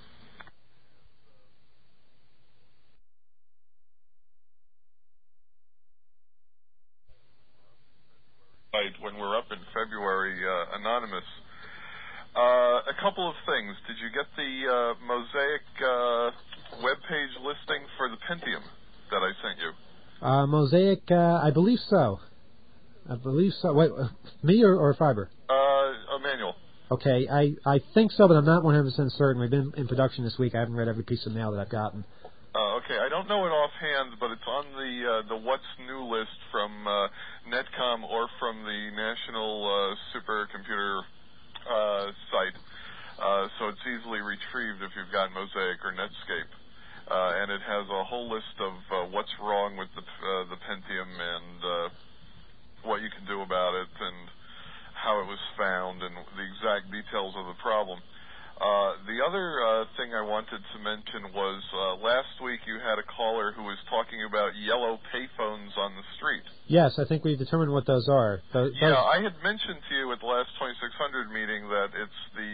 when we're up in February, Anonymous. A couple of things. Did you get the Mosaic webpage listing for the Pentium that I sent you? Mosaic, I believe so. Wait, me or Fiber? Emmanuel. Okay, I think so, but I'm not 100% certain. We've been in production this week. I haven't read every piece of mail that I've gotten. Okay, I don't know it offhand, but it's on the What's New list from Netcom or from the National Supercomputer site. So it's easily retrieved if you've got Mosaic or Netscape. And it has a whole list of what's wrong with the Pentium and what you can do about it and how it was found and the exact details of the problem. The other thing I wanted to mention was last week you had a caller who was talking about yellow payphones on the street. Yes, I think we've determined what those are. Yeah, I had mentioned to you at the last 2600 meeting that it's the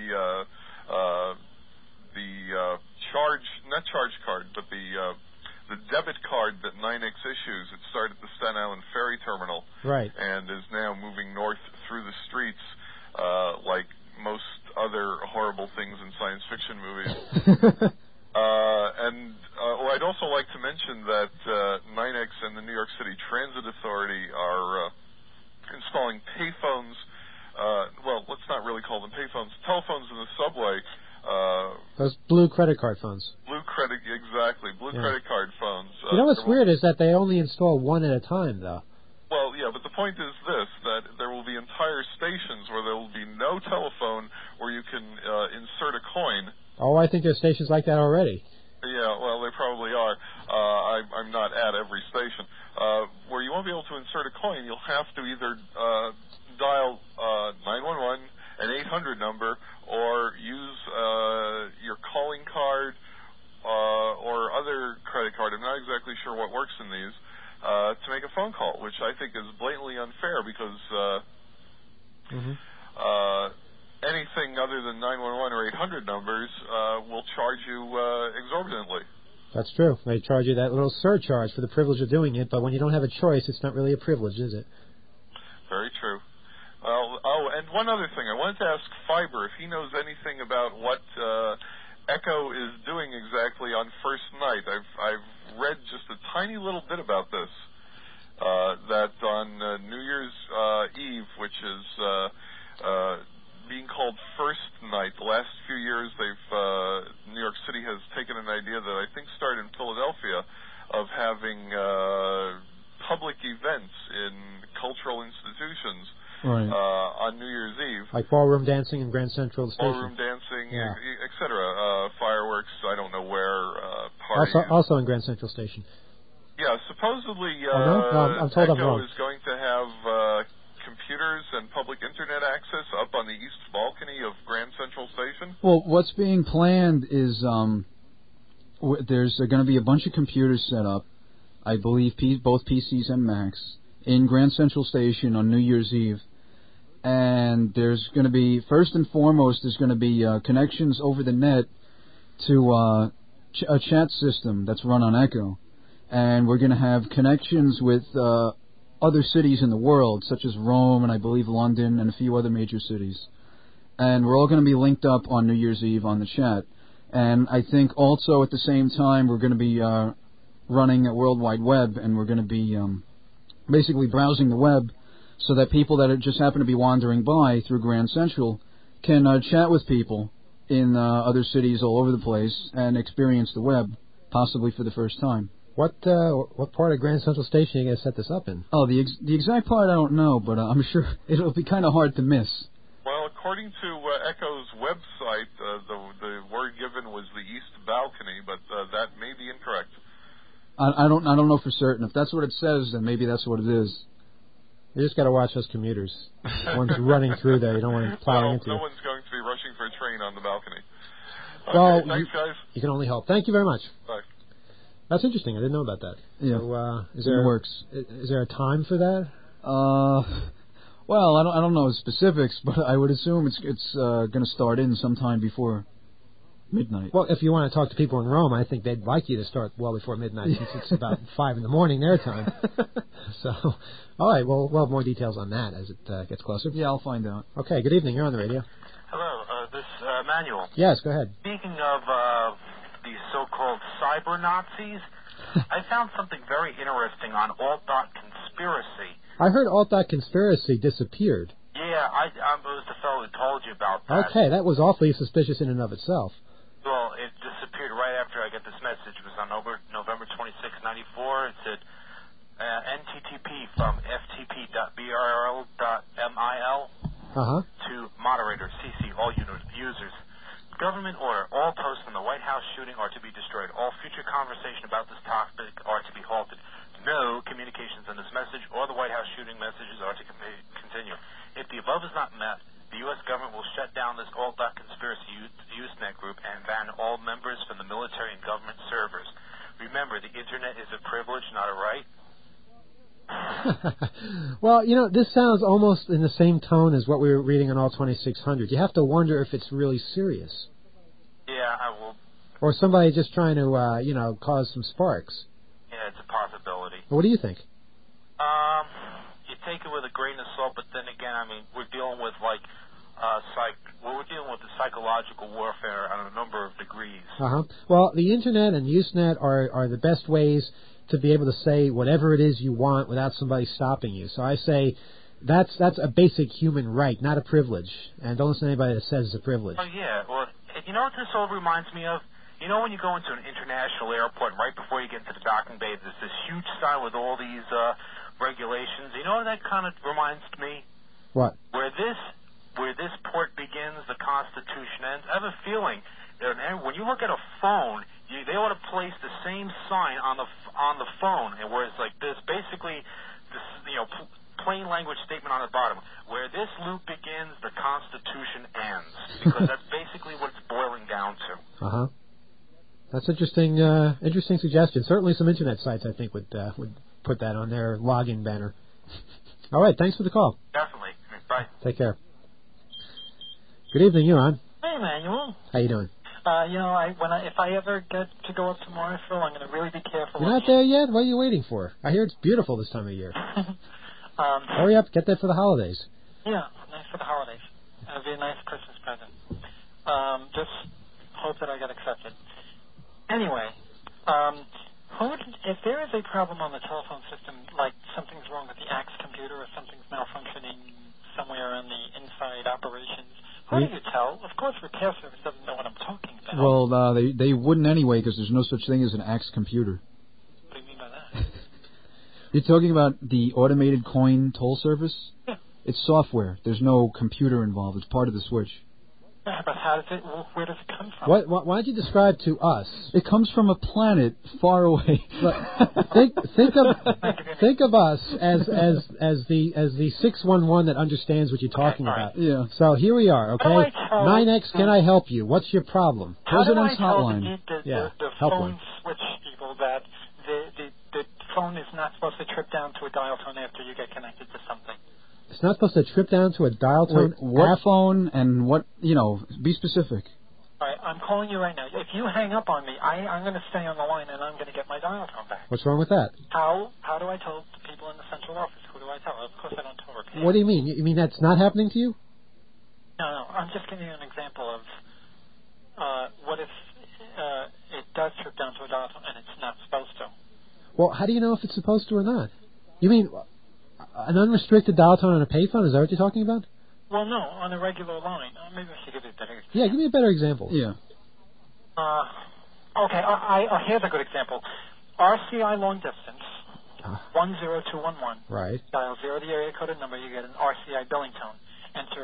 not charge card, but the debit card that NYNEX issues. It started at the Staten Island Ferry Terminal, right, and is now moving north through the streets like most other horrible things in science fiction movies. I'd also like to mention that NYNEX and the New York City Transit Authority are installing payphones. Well, let's not really call them payphones. Telephones in the subway Those blue credit card phones. Blue credit card phones. You know what's weird is that they only install one at a time, though. Well, yeah, but the point is this, that there will be entire stations where there will be no telephone where you can insert a coin. Oh, I think there's stations like that already. Yeah, well, they probably are. I'm not at every station. Where you won't be able to insert a coin, you'll have to either dial 911, an 800 number, or use your calling card or other credit card. I'm not exactly sure what works in these. To make a phone call, which I think is blatantly unfair because anything other than 911 or 800 numbers will charge you exorbitantly. That's true. They charge you that little surcharge for the privilege of doing it, but when you don't have a choice, it's not really a privilege, is it? Very true. And one other thing. I wanted to ask Fiber if he knows anything about what Echo is doing exactly on first night. I've read just a tiny little bit about this, that on New Year's Eve, which is being called first night, the last few years New York City has taken an idea that I think started in Philadelphia of having public events in cultural institutions on New Year's Eve. Like ballroom dancing in Grand Central Station. Ballroom dancing, etc. Fireworks, I don't know where, parties. Also in Grand Central Station. Yeah, supposedly I'm told I'm Echo wrong. is going to have computers and public internet access up on the east balcony of Grand Central Station. Well, what's being planned is there's going to be a bunch of computers set up, I believe both PCs and Macs, in Grand Central Station on New Year's Eve. And there's going to be, first and foremost, there's going to be connections over the net to a chat system that's run on Echo. And we're going to have connections with other cities in the world, such as Rome and I believe London and a few other major cities. And we're all going to be linked up on New Year's Eve on the chat. And I think also at the same time we're going to be running a World Wide Web, and we're going to be basically browsing the web so that people that just happen to be wandering by through Grand Central can chat with people in other cities all over the place and experience the web, possibly for the first time. What part of Grand Central Station are you going to set this up in? Oh, the exact part I don't know, but I'm sure it'll be kind of hard to miss. Well, according to Echo's website, the word given was the east balcony, but that may be incorrect. I don't know for certain. If that's what it says, then maybe that's what it is. You just got to watch those commuters. One's running through there. You don't want to plow into. No one's going to be rushing for a train on the balcony. Okay, well, thanks, guys. You can only hope. Thank you very much. Bye. That's interesting. I didn't know about that. Yeah. So, is there a time for that? Well, I don't know the specifics, but I would assume it's going to start in sometime before midnight. Well, if you want to talk to people in Rome, I think they'd like you to start well before midnight, since it's about 5 in the morning their time. So, all right. Well, we'll have more details on that as it gets closer. Yeah, I'll find out. Okay. Good evening. You're on the radio. Hello. This Manuel. Yes. Go ahead. Speaking of these so-called cyber Nazis, I found something very interesting on alt.conspiracy. I heard alt.conspiracy disappeared. Yeah, I was the fellow who told you about that. Okay, that was awfully suspicious in and of itself. Well, it disappeared right after I got this message. It was on November 26, 94. It said NTTP from ftp.brl.mil to moderator CC all users. Government order. All posts on the White House shooting are to be destroyed. All future conversation about this topic are to be halted. No communications on this message or the White House shooting messages are to continue. If the above is not met, the U.S. government will shut down this alt.conspiracy Usenet group and ban all members from the military and government servers. Remember, the Internet is a privilege, not a right. Well, this sounds almost in the same tone as what we were reading on All 2600. You have to wonder if it's really serious. Yeah, I will. Or somebody just trying to, cause some sparks. Yeah, it's a possibility. What do you think? You take it with a grain of salt, but then again, we're dealing with we're dealing with the psychological warfare on a number of degrees. Well, the Internet and Usenet are the best ways to be able to say whatever it is you want without somebody stopping you. So I say that's a basic human right, not a privilege. And don't listen to anybody that says it's a privilege. Oh, yeah. Well, You know what this all reminds me of? You know when you go into an international airport, right before you get into the docking bay, there's this huge sign with all these regulations. You know what that kind of reminds me? What? Where this port begins, the Constitution ends. I have a feeling that when you look at a phone, they ought to place the same sign on the phone, and where it's like this, basically, this, plain language statement on the bottom. Where this loop begins, the Constitution ends, because that's basically what it's boiling down to. Uh-huh. That's interesting. Interesting suggestion. Certainly, some internet sites I think would put that on their login banner. All right. Thanks for the call. Definitely. Bye. Take care. Good evening. You're on. Hey, Emmanuel. How you doing? If I ever get to go up to Morrisville, I'm going to really be careful. You're not there yet? What are you waiting for? I hear it's beautiful this time of year. Hurry up. Get there for the holidays. Yeah, nice for the holidays. It'll be a nice Christmas present. Just hope that I get accepted. Anyway, if there is a problem on the telephone system, like something's wrong with the AX computer or something's malfunctioning somewhere on the inside operations, who do you tell? Of course, repair service doesn't know what I'm talking about. Well, they wouldn't anyway, because there's no such thing as an AX computer. What do you mean by that? You're talking about the automated coin toll service? Yeah. It's software. There's no computer involved. It's part of the switch. Yeah, but where does it come from? Why don't you describe to us? It comes from a planet far away. think of us as the 611 that understands what you're talking about. Yeah. So here we are. Okay. 9X, can I help you? What's your problem? President's Hotline. Yeah. The phone switch people that the phone is not supposed to trip down to a dial tone after you get connected to something. It's not supposed to trip down to a dial tone. Wait, what phone and what? Be specific. All right, I'm calling you right now. If you hang up on me, I'm going to stay on the line and I'm going to get my dial tone back. What's wrong with that? How do I tell the people in the central office? Who do I tell? Of course, I don't tell repair. What do you mean? You mean that's not happening to you? No. I'm just giving you an example of what if it does trip down to a dial tone and it's not supposed to. Well, how do you know if it's supposed to or not? You mean an unrestricted dial tone on a payphone? Is that what you're talking about? Well, no, on a regular line. Maybe I should give you a better example. Yeah, give me a better example. Yeah. Okay, here's a good example. RCI long distance, 10211. Right. Dial 0 the area code and number, you get an RCI billing tone. Enter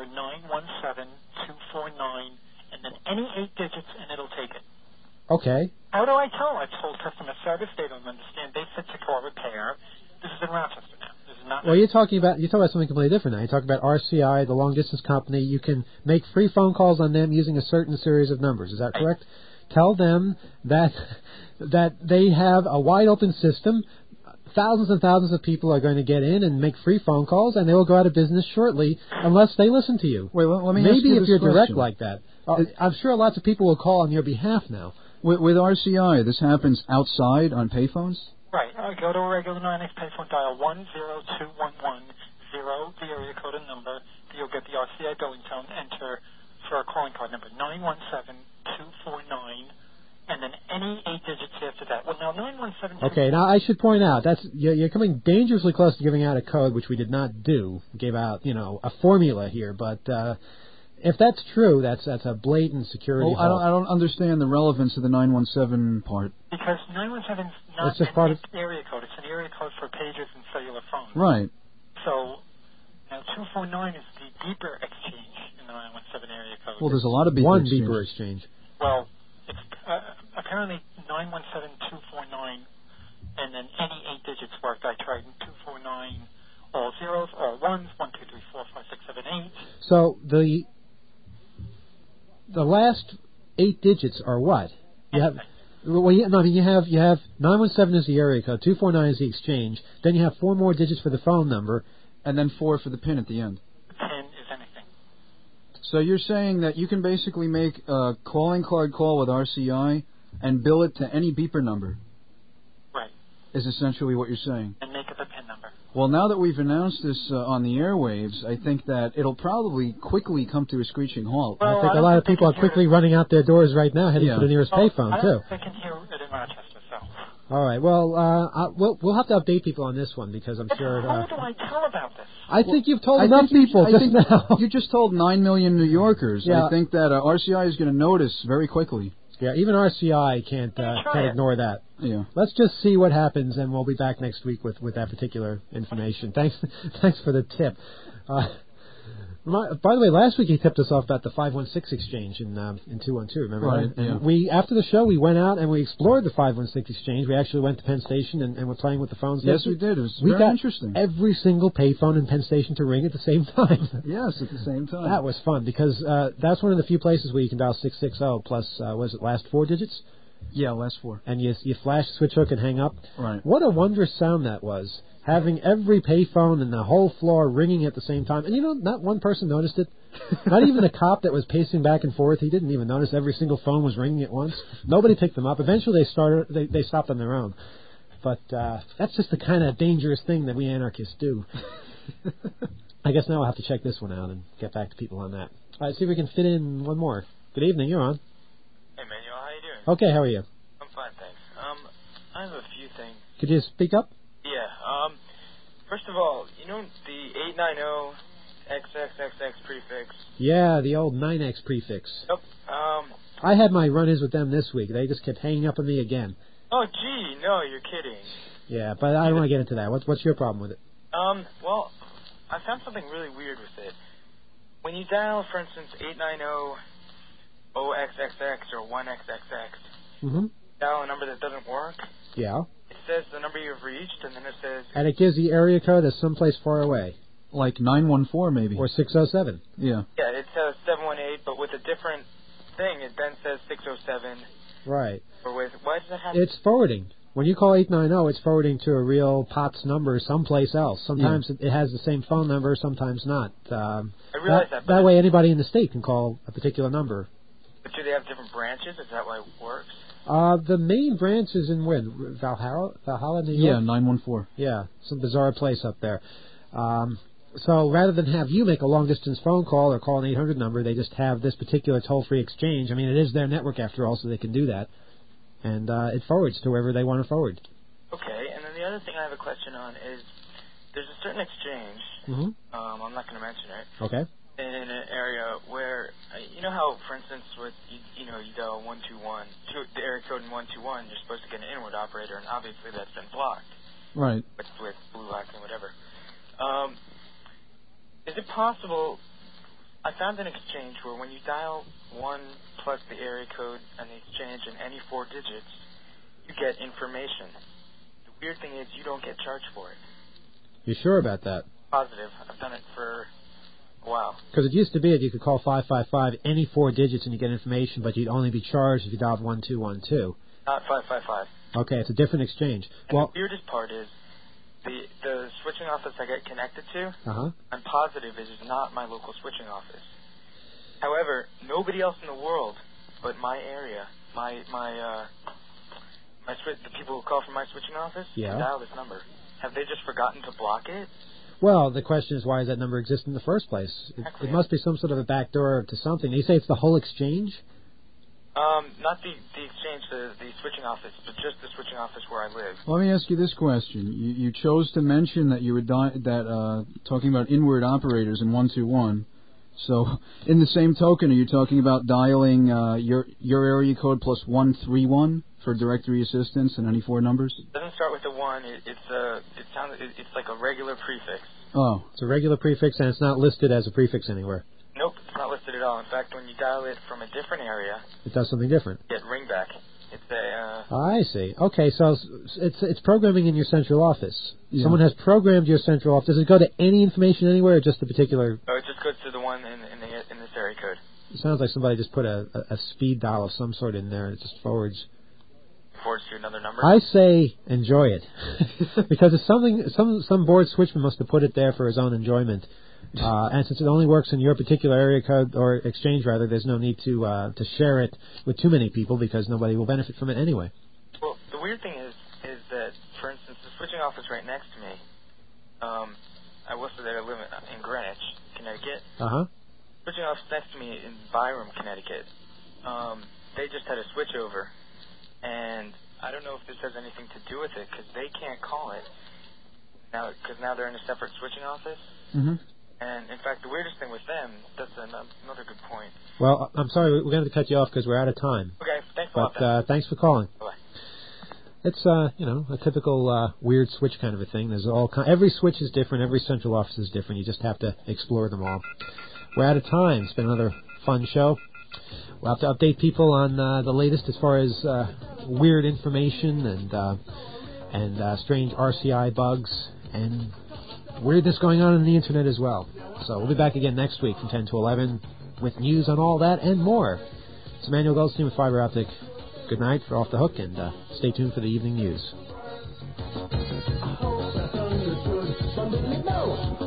917249 and then any 8 digits and it'll take it. Okay. How do I tell? I told customer service, they don't understand. They said to call repair. This is in Rochester now. This is not. Well, you're talking about something completely different now. You're talking about RCI, the long distance company. You can make free phone calls on them using a certain series of numbers. Is that correct? Tell them that they have a wide open system. Thousands and thousands of people are going to get in and make free phone calls, and they will go out of business shortly unless they listen to you. Wait, let me ask you Maybe if you're direct question. like that. I'm sure lots of people will call on your behalf now. With RCI, this happens outside on payphones? Right. Go to a regular 9X payphone, dial 10211, 0 the area code and number. You'll get the RCI billing tone. Enter for a calling card number 917249, and then any 8 digits after that. Well, now 917. Okay. Now I should point out you're coming dangerously close to giving out a code, which we did not do. We gave out a formula here, but. If that's true, that's a blatant security. Well, I don't understand the relevance of the 917 part. Because 917 is not an area code; it's an area code for pagers and cellular phones. Right. So now 249 is the beeper exchange in the 917 area code. Well, there's a lot of beeper exchange. Beeper exchange. Well, it's apparently 917249, and then any 8 digits worked. I tried 249, all zeros, all ones, 1, 2, 3, 4, 5, 6, 7, 8. So the last 8 digits are what? You have, you have 917 is the area code, 249 is the exchange. Then you have 4 more digits for the phone number, and then 4 for the PIN at the end. The PIN is anything. So you're saying that you can basically make a calling card call with RCI and bill it to any beeper number. Right. Is essentially what you're saying. And make up a PIN number. Well, now that we've announced this on the airwaves, I think that it'll probably quickly come to a screeching halt. Well, I think a lot of people are quickly running out their doors right now, heading for the nearest payphone, too. I can hear it in Rochester, so. All right. Well, we'll have to update people on this one because I'm But sure. who do I tell about this? I think you've told enough people just now. You just told 9 million New Yorkers. Yeah. I think that RCI is going to notice very quickly. Yeah, even RCI can't ignore that. Yeah. Let's just see what happens, and we'll be back next week with that particular information. Thanks for the tip. By the way, last week he tipped us off about the 516 exchange in 212. Remember? Right. And Yeah. we after the show we went out and we explored the 516 exchange. We actually went to Penn Station and were playing with the phones. Yes, we did. It was we very got interesting. every single payphone in Penn Station to ring at the same time. Yes, at the same time. That was fun because that's one of the few places where you can dial 660 plus was it last 4 digits? Yeah, last 4. And you flash the switch hook and hang up. Right. What a wondrous sound that was. Having every payphone and the whole floor ringing at the same time. And not one person noticed it. Not even the cop that was pacing back and forth. He didn't even notice every single phone was ringing at once. Nobody picked them up. Eventually they stopped on their own. But that's just the kind of dangerous thing that we anarchists do. I guess now I'll have to check this one out and get back to people on that. All right, see if we can fit in one more. Good evening, you're on. Hey, Manuel, how you doing? Okay, how are you? I'm fine, thanks. I have a few things. Could you speak up? Yeah, first of all, the 890 XXXX prefix? Yeah, the old 9X prefix. Yep, I had my run-ins with them this week. They just kept hanging up on me again. oh, gee, no, you're kidding. Yeah, but I don't want to get into that. What's your problem with it? Well, I found something really weird with it. When you dial, for instance, 890 OXXX or 1XXX, Mm-hmm. dial a number that doesn't work, Yeah. it says the number you've reached, and then it says... And it gives the area code as someplace far away. Like 914, maybe. Or 607. Yeah. Yeah, it says 718, but with a different thing, it then says 607. Right. Or with... Why does that happen? It's forwarding. When you call 890, it's forwarding to a real POTS number someplace else. Sometimes it has the same phone number, sometimes not. I realize that. That way anybody in the state can call a particular number. But do they have different branches? Is that why it works? The main branch is in Valhalla, New York? Yeah, 914. Yeah, some bizarre place up there. So rather than have you make a long-distance phone call or call an 800 number, they just have this particular toll-free exchange. I mean, it is their network after all, so they can do that. And it forwards to wherever they want to forward. Okay, and then the other thing I have a question on is there's a certain exchange, I'm not going to mention it, Okay. in an area where, you know how, for instance, with you dial 121, the area code in 121, you're supposed to get an inward operator, and obviously that's been blocked. Right. With blue lights and whatever. Is it possible? I found an exchange where when you dial 1 plus the area code and the exchange in any 4 digits, you get information. The weird thing is you don't get charged for it. You sure about that? Positive. I've done it for a while. Because it used to be that you could call 555 any 4 digits and you get information, but you'd only be charged if you dialed 1212. Not 555. Okay, it's a different exchange. And the weirdest part is the switching office I get connected to, I'm positive it is not my local switching office. However, nobody else in the world but my area, the people who call from my switching office, can dial this number. Have they just forgotten to block it? Well, the question is, why does that number exist in the first place? It must be some sort of a backdoor to something. You say it's the whole exchange? Not the exchange, the switching office, but just the switching office where I live. Let me ask you this question. You chose to mention that you were talking about inward operators in 121. So, in the same token, are you talking about dialing your area code plus 131 for directory assistance and any 4 numbers? It doesn't start with the 1. It's like a regular prefix. Oh. It's a regular prefix, and it's not listed as a prefix anywhere. Nope, it's not listed at all. In fact, when you dial it from a different area, it does something different. You get ringback. It's a. I see. Okay, so it's programming in your central office. Yeah. Someone has programmed your central office. Does it go to any information anywhere, or just a particular? Oh, it just goes to the one in this area code. It sounds like somebody just put a speed dial of some sort in there, and it just forwards. Forwards to another number. I say enjoy it, because it's something. Some board switchman must have put it there for his own enjoyment. And since it only works in your particular area code, or exchange rather, there's no need to share it with too many people because nobody will benefit from it anyway. Well, the weird thing is that, for instance, the switching office right next to me, I was there to live in Greenwich, Connecticut. Switching office next to me in Byram, Connecticut, they just had a switch over, and I don't know if this has anything to do with it because they can't call it now because now they're in a separate switching office. Mm-hmm. And, in fact, the weirdest thing with them, that's another good point. Well, I'm sorry, we're going to cut you off because we're out of time. Okay, thanks a lot, then. But thanks for calling. Bye. It's, a typical weird switch kind of a thing. There's every switch is different. Every central office is different. You just have to explore them all. We're out of time. It's been another fun show. We'll have to update people on the latest as far as weird information and strange RCI bugs and weirdness going on the Internet as well. So we'll be back again next week from 10 to 11 with news on all that and more. It's Emmanuel Goldstein with Fiber Optic. Good night for Off the Hook, and stay tuned for the evening news. I hope that's understood. Somebody knows.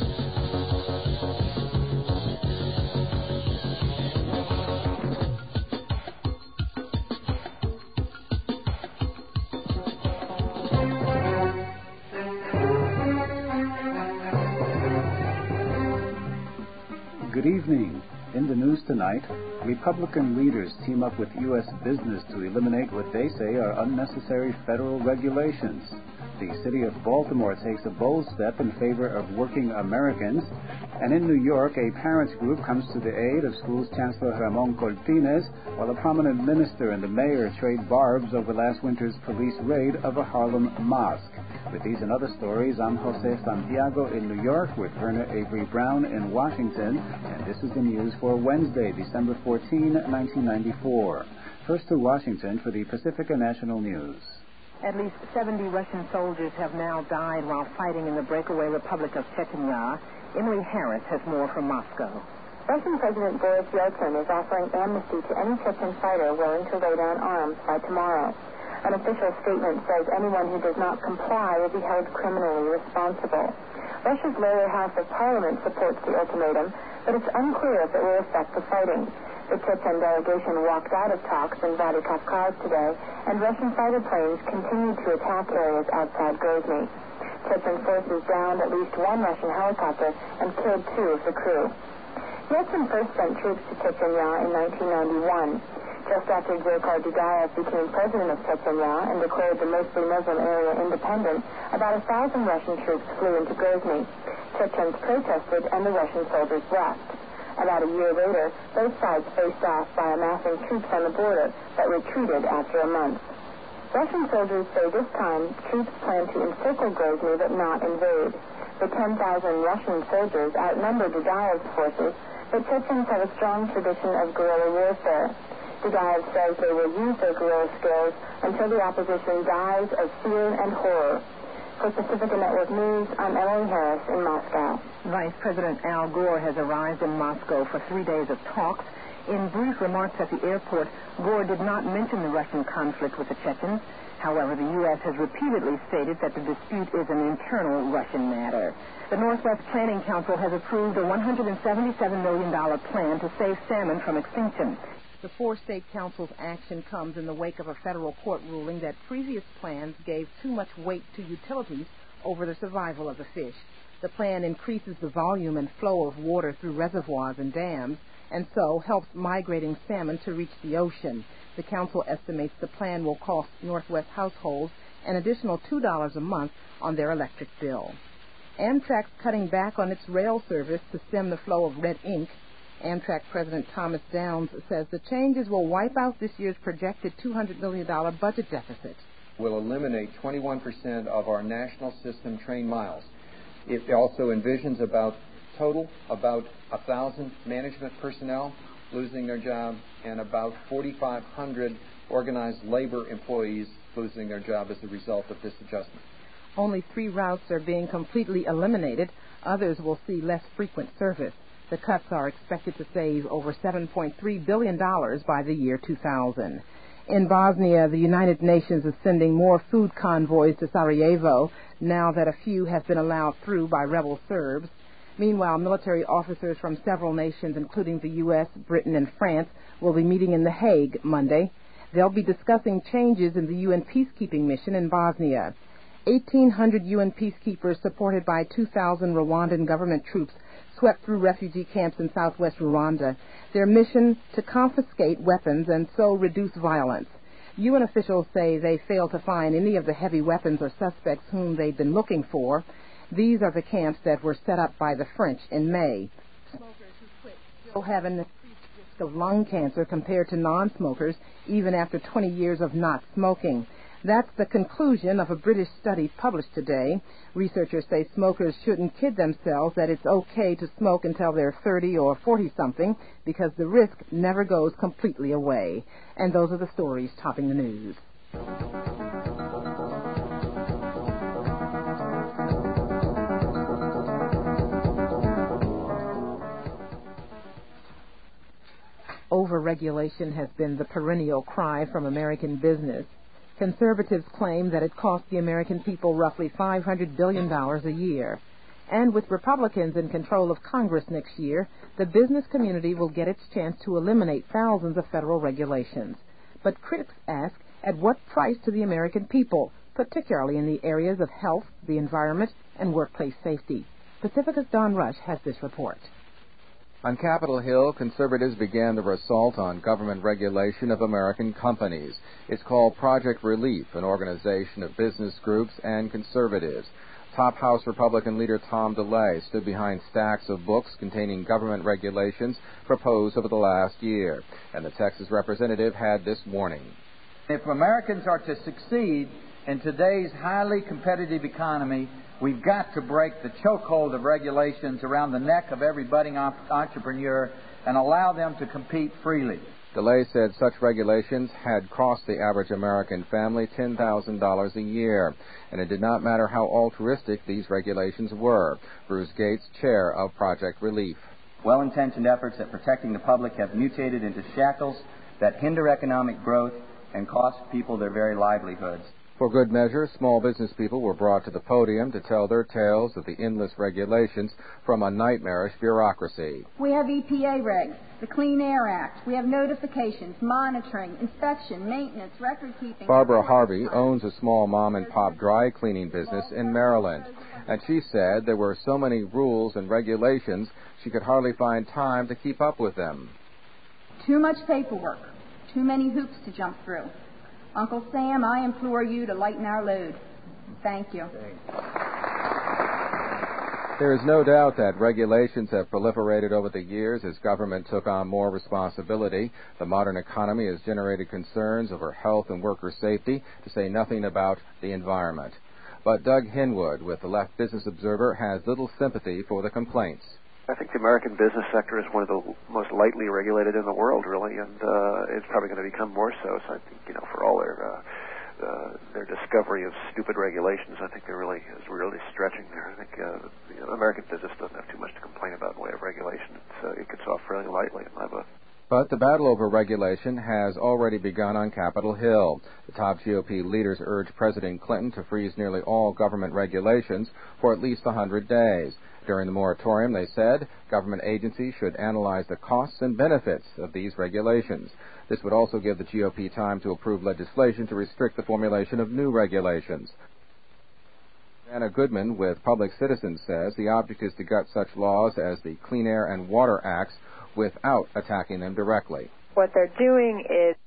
Good evening. In the news tonight, Republican leaders team up with U.S. business to eliminate what they say are unnecessary federal regulations. The city of Baltimore takes a bold step in favor of working Americans. And in New York, a parents group comes to the aid of school's Chancellor Ramon Cortines, while a prominent minister and the mayor trade barbs over last winter's police raid of a Harlem mosque. With these and other stories, I'm Jose Santiago in New York with Verna Avery Brown in Washington, and this is the news for Wednesday, December 14, 1994. First to Washington for the Pacifica National News. At least 70 Russian soldiers have now died while fighting in the breakaway Republic of Chechnya. Emily Harris has more from Moscow. Russian President Boris Yeltsin is offering amnesty to any Chechen fighter willing to lay down arms by tomorrow. An official statement says anyone who does not comply will be held criminally responsible. Russia's lower house of parliament supports the ultimatum, but it's unclear if it will affect the fighting. The Chechen delegation walked out of talks in Vladikavkaz today, and Russian fighter planes continued to attack areas outside Grozny. Chechen forces downed at least one Russian helicopter and killed 2 of the crew. Yeltsin first sent troops to Chechnya in 1991. Just after Dzhokhar Dudayev became president of Chechnya and declared the mostly Muslim area independent, about 1,000 Russian troops flew into Grozny. Chechens protested and the Russian soldiers left. About a year later, both sides faced off by amassing troops on the border, but retreated after a month. Russian soldiers say this time troops plan to encircle Grozny but not invade. The 10,000 Russian soldiers outnumber Dudayev's forces, but Chechens have a strong tradition of guerrilla warfare. Dudayev says they will use their guerrilla skills until the opposition dies of fear and horror. For Pacifica Network News, I'm Emily Harris in Moscow. Vice President Al Gore has arrived in Moscow for 3 days of talks. In brief remarks at the airport, Gore did not mention the Russian conflict with the Chechens. However, the U.S. has repeatedly stated that the dispute is an internal Russian matter. The Northwest Planning Council has approved a $177 million plan to save salmon from extinction. The 4-state council's action comes in the wake of a federal court ruling that previous plans gave too much weight to utilities over the survival of the fish. The plan increases the volume and flow of water through reservoirs and dams, and so helps migrating salmon to reach the ocean. The council estimates the plan will cost Northwest households an additional $2 a month on their electric bill. Amtrak's cutting back on its rail service to stem the flow of red ink. Amtrak President Thomas Downs says the changes will wipe out this year's projected $200 million budget deficit. Will eliminate 21% of our national system train miles. It also envisions about 1,000 management personnel losing their job and about 4,500 organized labor employees losing their job as a result of this adjustment. Only 3 routes are being completely eliminated. Others will see less frequent service. The cuts are expected to save over $7.3 billion by the year 2000. In Bosnia, the United Nations is sending more food convoys to Sarajevo now that a few have been allowed through by rebel Serbs. Meanwhile, military officers from several nations, including the U.S., Britain, and France, will be meeting in The Hague Monday. They'll be discussing changes in the UN peacekeeping mission in Bosnia. 1,800 UN peacekeepers supported by 2,000 Rwandan government troops swept through refugee camps in southwest Rwanda. Their mission to confiscate weapons and so reduce violence. UN officials say they failed to find any of the heavy weapons or suspects whom they'd been looking for. These are the camps that were set up by the French in May. Smokers who quit still have an increased risk of lung cancer compared to non-smokers, even after 20 years of not smoking. That's the conclusion of a British study published today. Researchers say smokers shouldn't kid themselves that it's okay to smoke until they're 30 or 40-something because the risk never goes completely away. And those are the stories topping the news. Overregulation has been the perennial cry from American business. Conservatives claim that it costs the American people roughly $500 billion a year. And with Republicans in control of Congress next year, the business community will get its chance to eliminate thousands of federal regulations. But critics ask, at what price to the American people, particularly in the areas of health, the environment, and workplace safety? Pacifica's Don Rush has this report. On Capitol Hill, conservatives began their assault on government regulation of American companies. It's called Project Relief, an organization of business groups and conservatives. Top House Republican leader Tom DeLay stood behind stacks of books containing government regulations proposed over the last year. And the Texas representative had this warning. If Americans are to succeed in today's highly competitive economy, we've got to break the chokehold of regulations around the neck of every budding entrepreneur and allow them to compete freely. DeLay said such regulations had cost the average American family $10,000 a year, and it did not matter how altruistic these regulations were. Bruce Gates, chair of Project Relief. Well-intentioned efforts at protecting the public have mutated into shackles that hinder economic growth and cost people their very livelihoods. For good measure, small business people were brought to the podium to tell their tales of the endless regulations from a nightmarish bureaucracy. We have EPA regs, the Clean Air Act. We have notifications, monitoring, inspection, maintenance, record keeping. Barbara Harvey owns a small mom-and-pop dry cleaning business in Maryland. And she said there were so many rules and regulations she could hardly find time to keep up with them. Too much paperwork, too many hoops to jump through. Uncle Sam, I implore you to lighten our load. Thank you. There is no doubt that regulations have proliferated over the years as government took on more responsibility. The modern economy has generated concerns over health and worker safety, to say nothing about the environment. But Doug Hinwood with the Left Business Observer has little sympathy for the complaints. I think the American business sector is one of the most lightly regulated in the world, really, and it's probably going to become more so. So I think, for all their discovery of stupid regulations, I think they're really stretching there. I think American business doesn't have too much to complain about in the way of regulation. It gets off fairly lightly in my book. But the battle over regulation has already begun on Capitol Hill. The top GOP leaders urge President Clinton to freeze nearly all government regulations for at least 100 days. During the moratorium, they said, government agencies should analyze the costs and benefits of these regulations. This would also give the GOP time to approve legislation to restrict the formulation of new regulations. Anna Goodman with Public Citizen says the object is to gut such laws as the Clean Air and Water Acts without attacking them directly. What they're doing is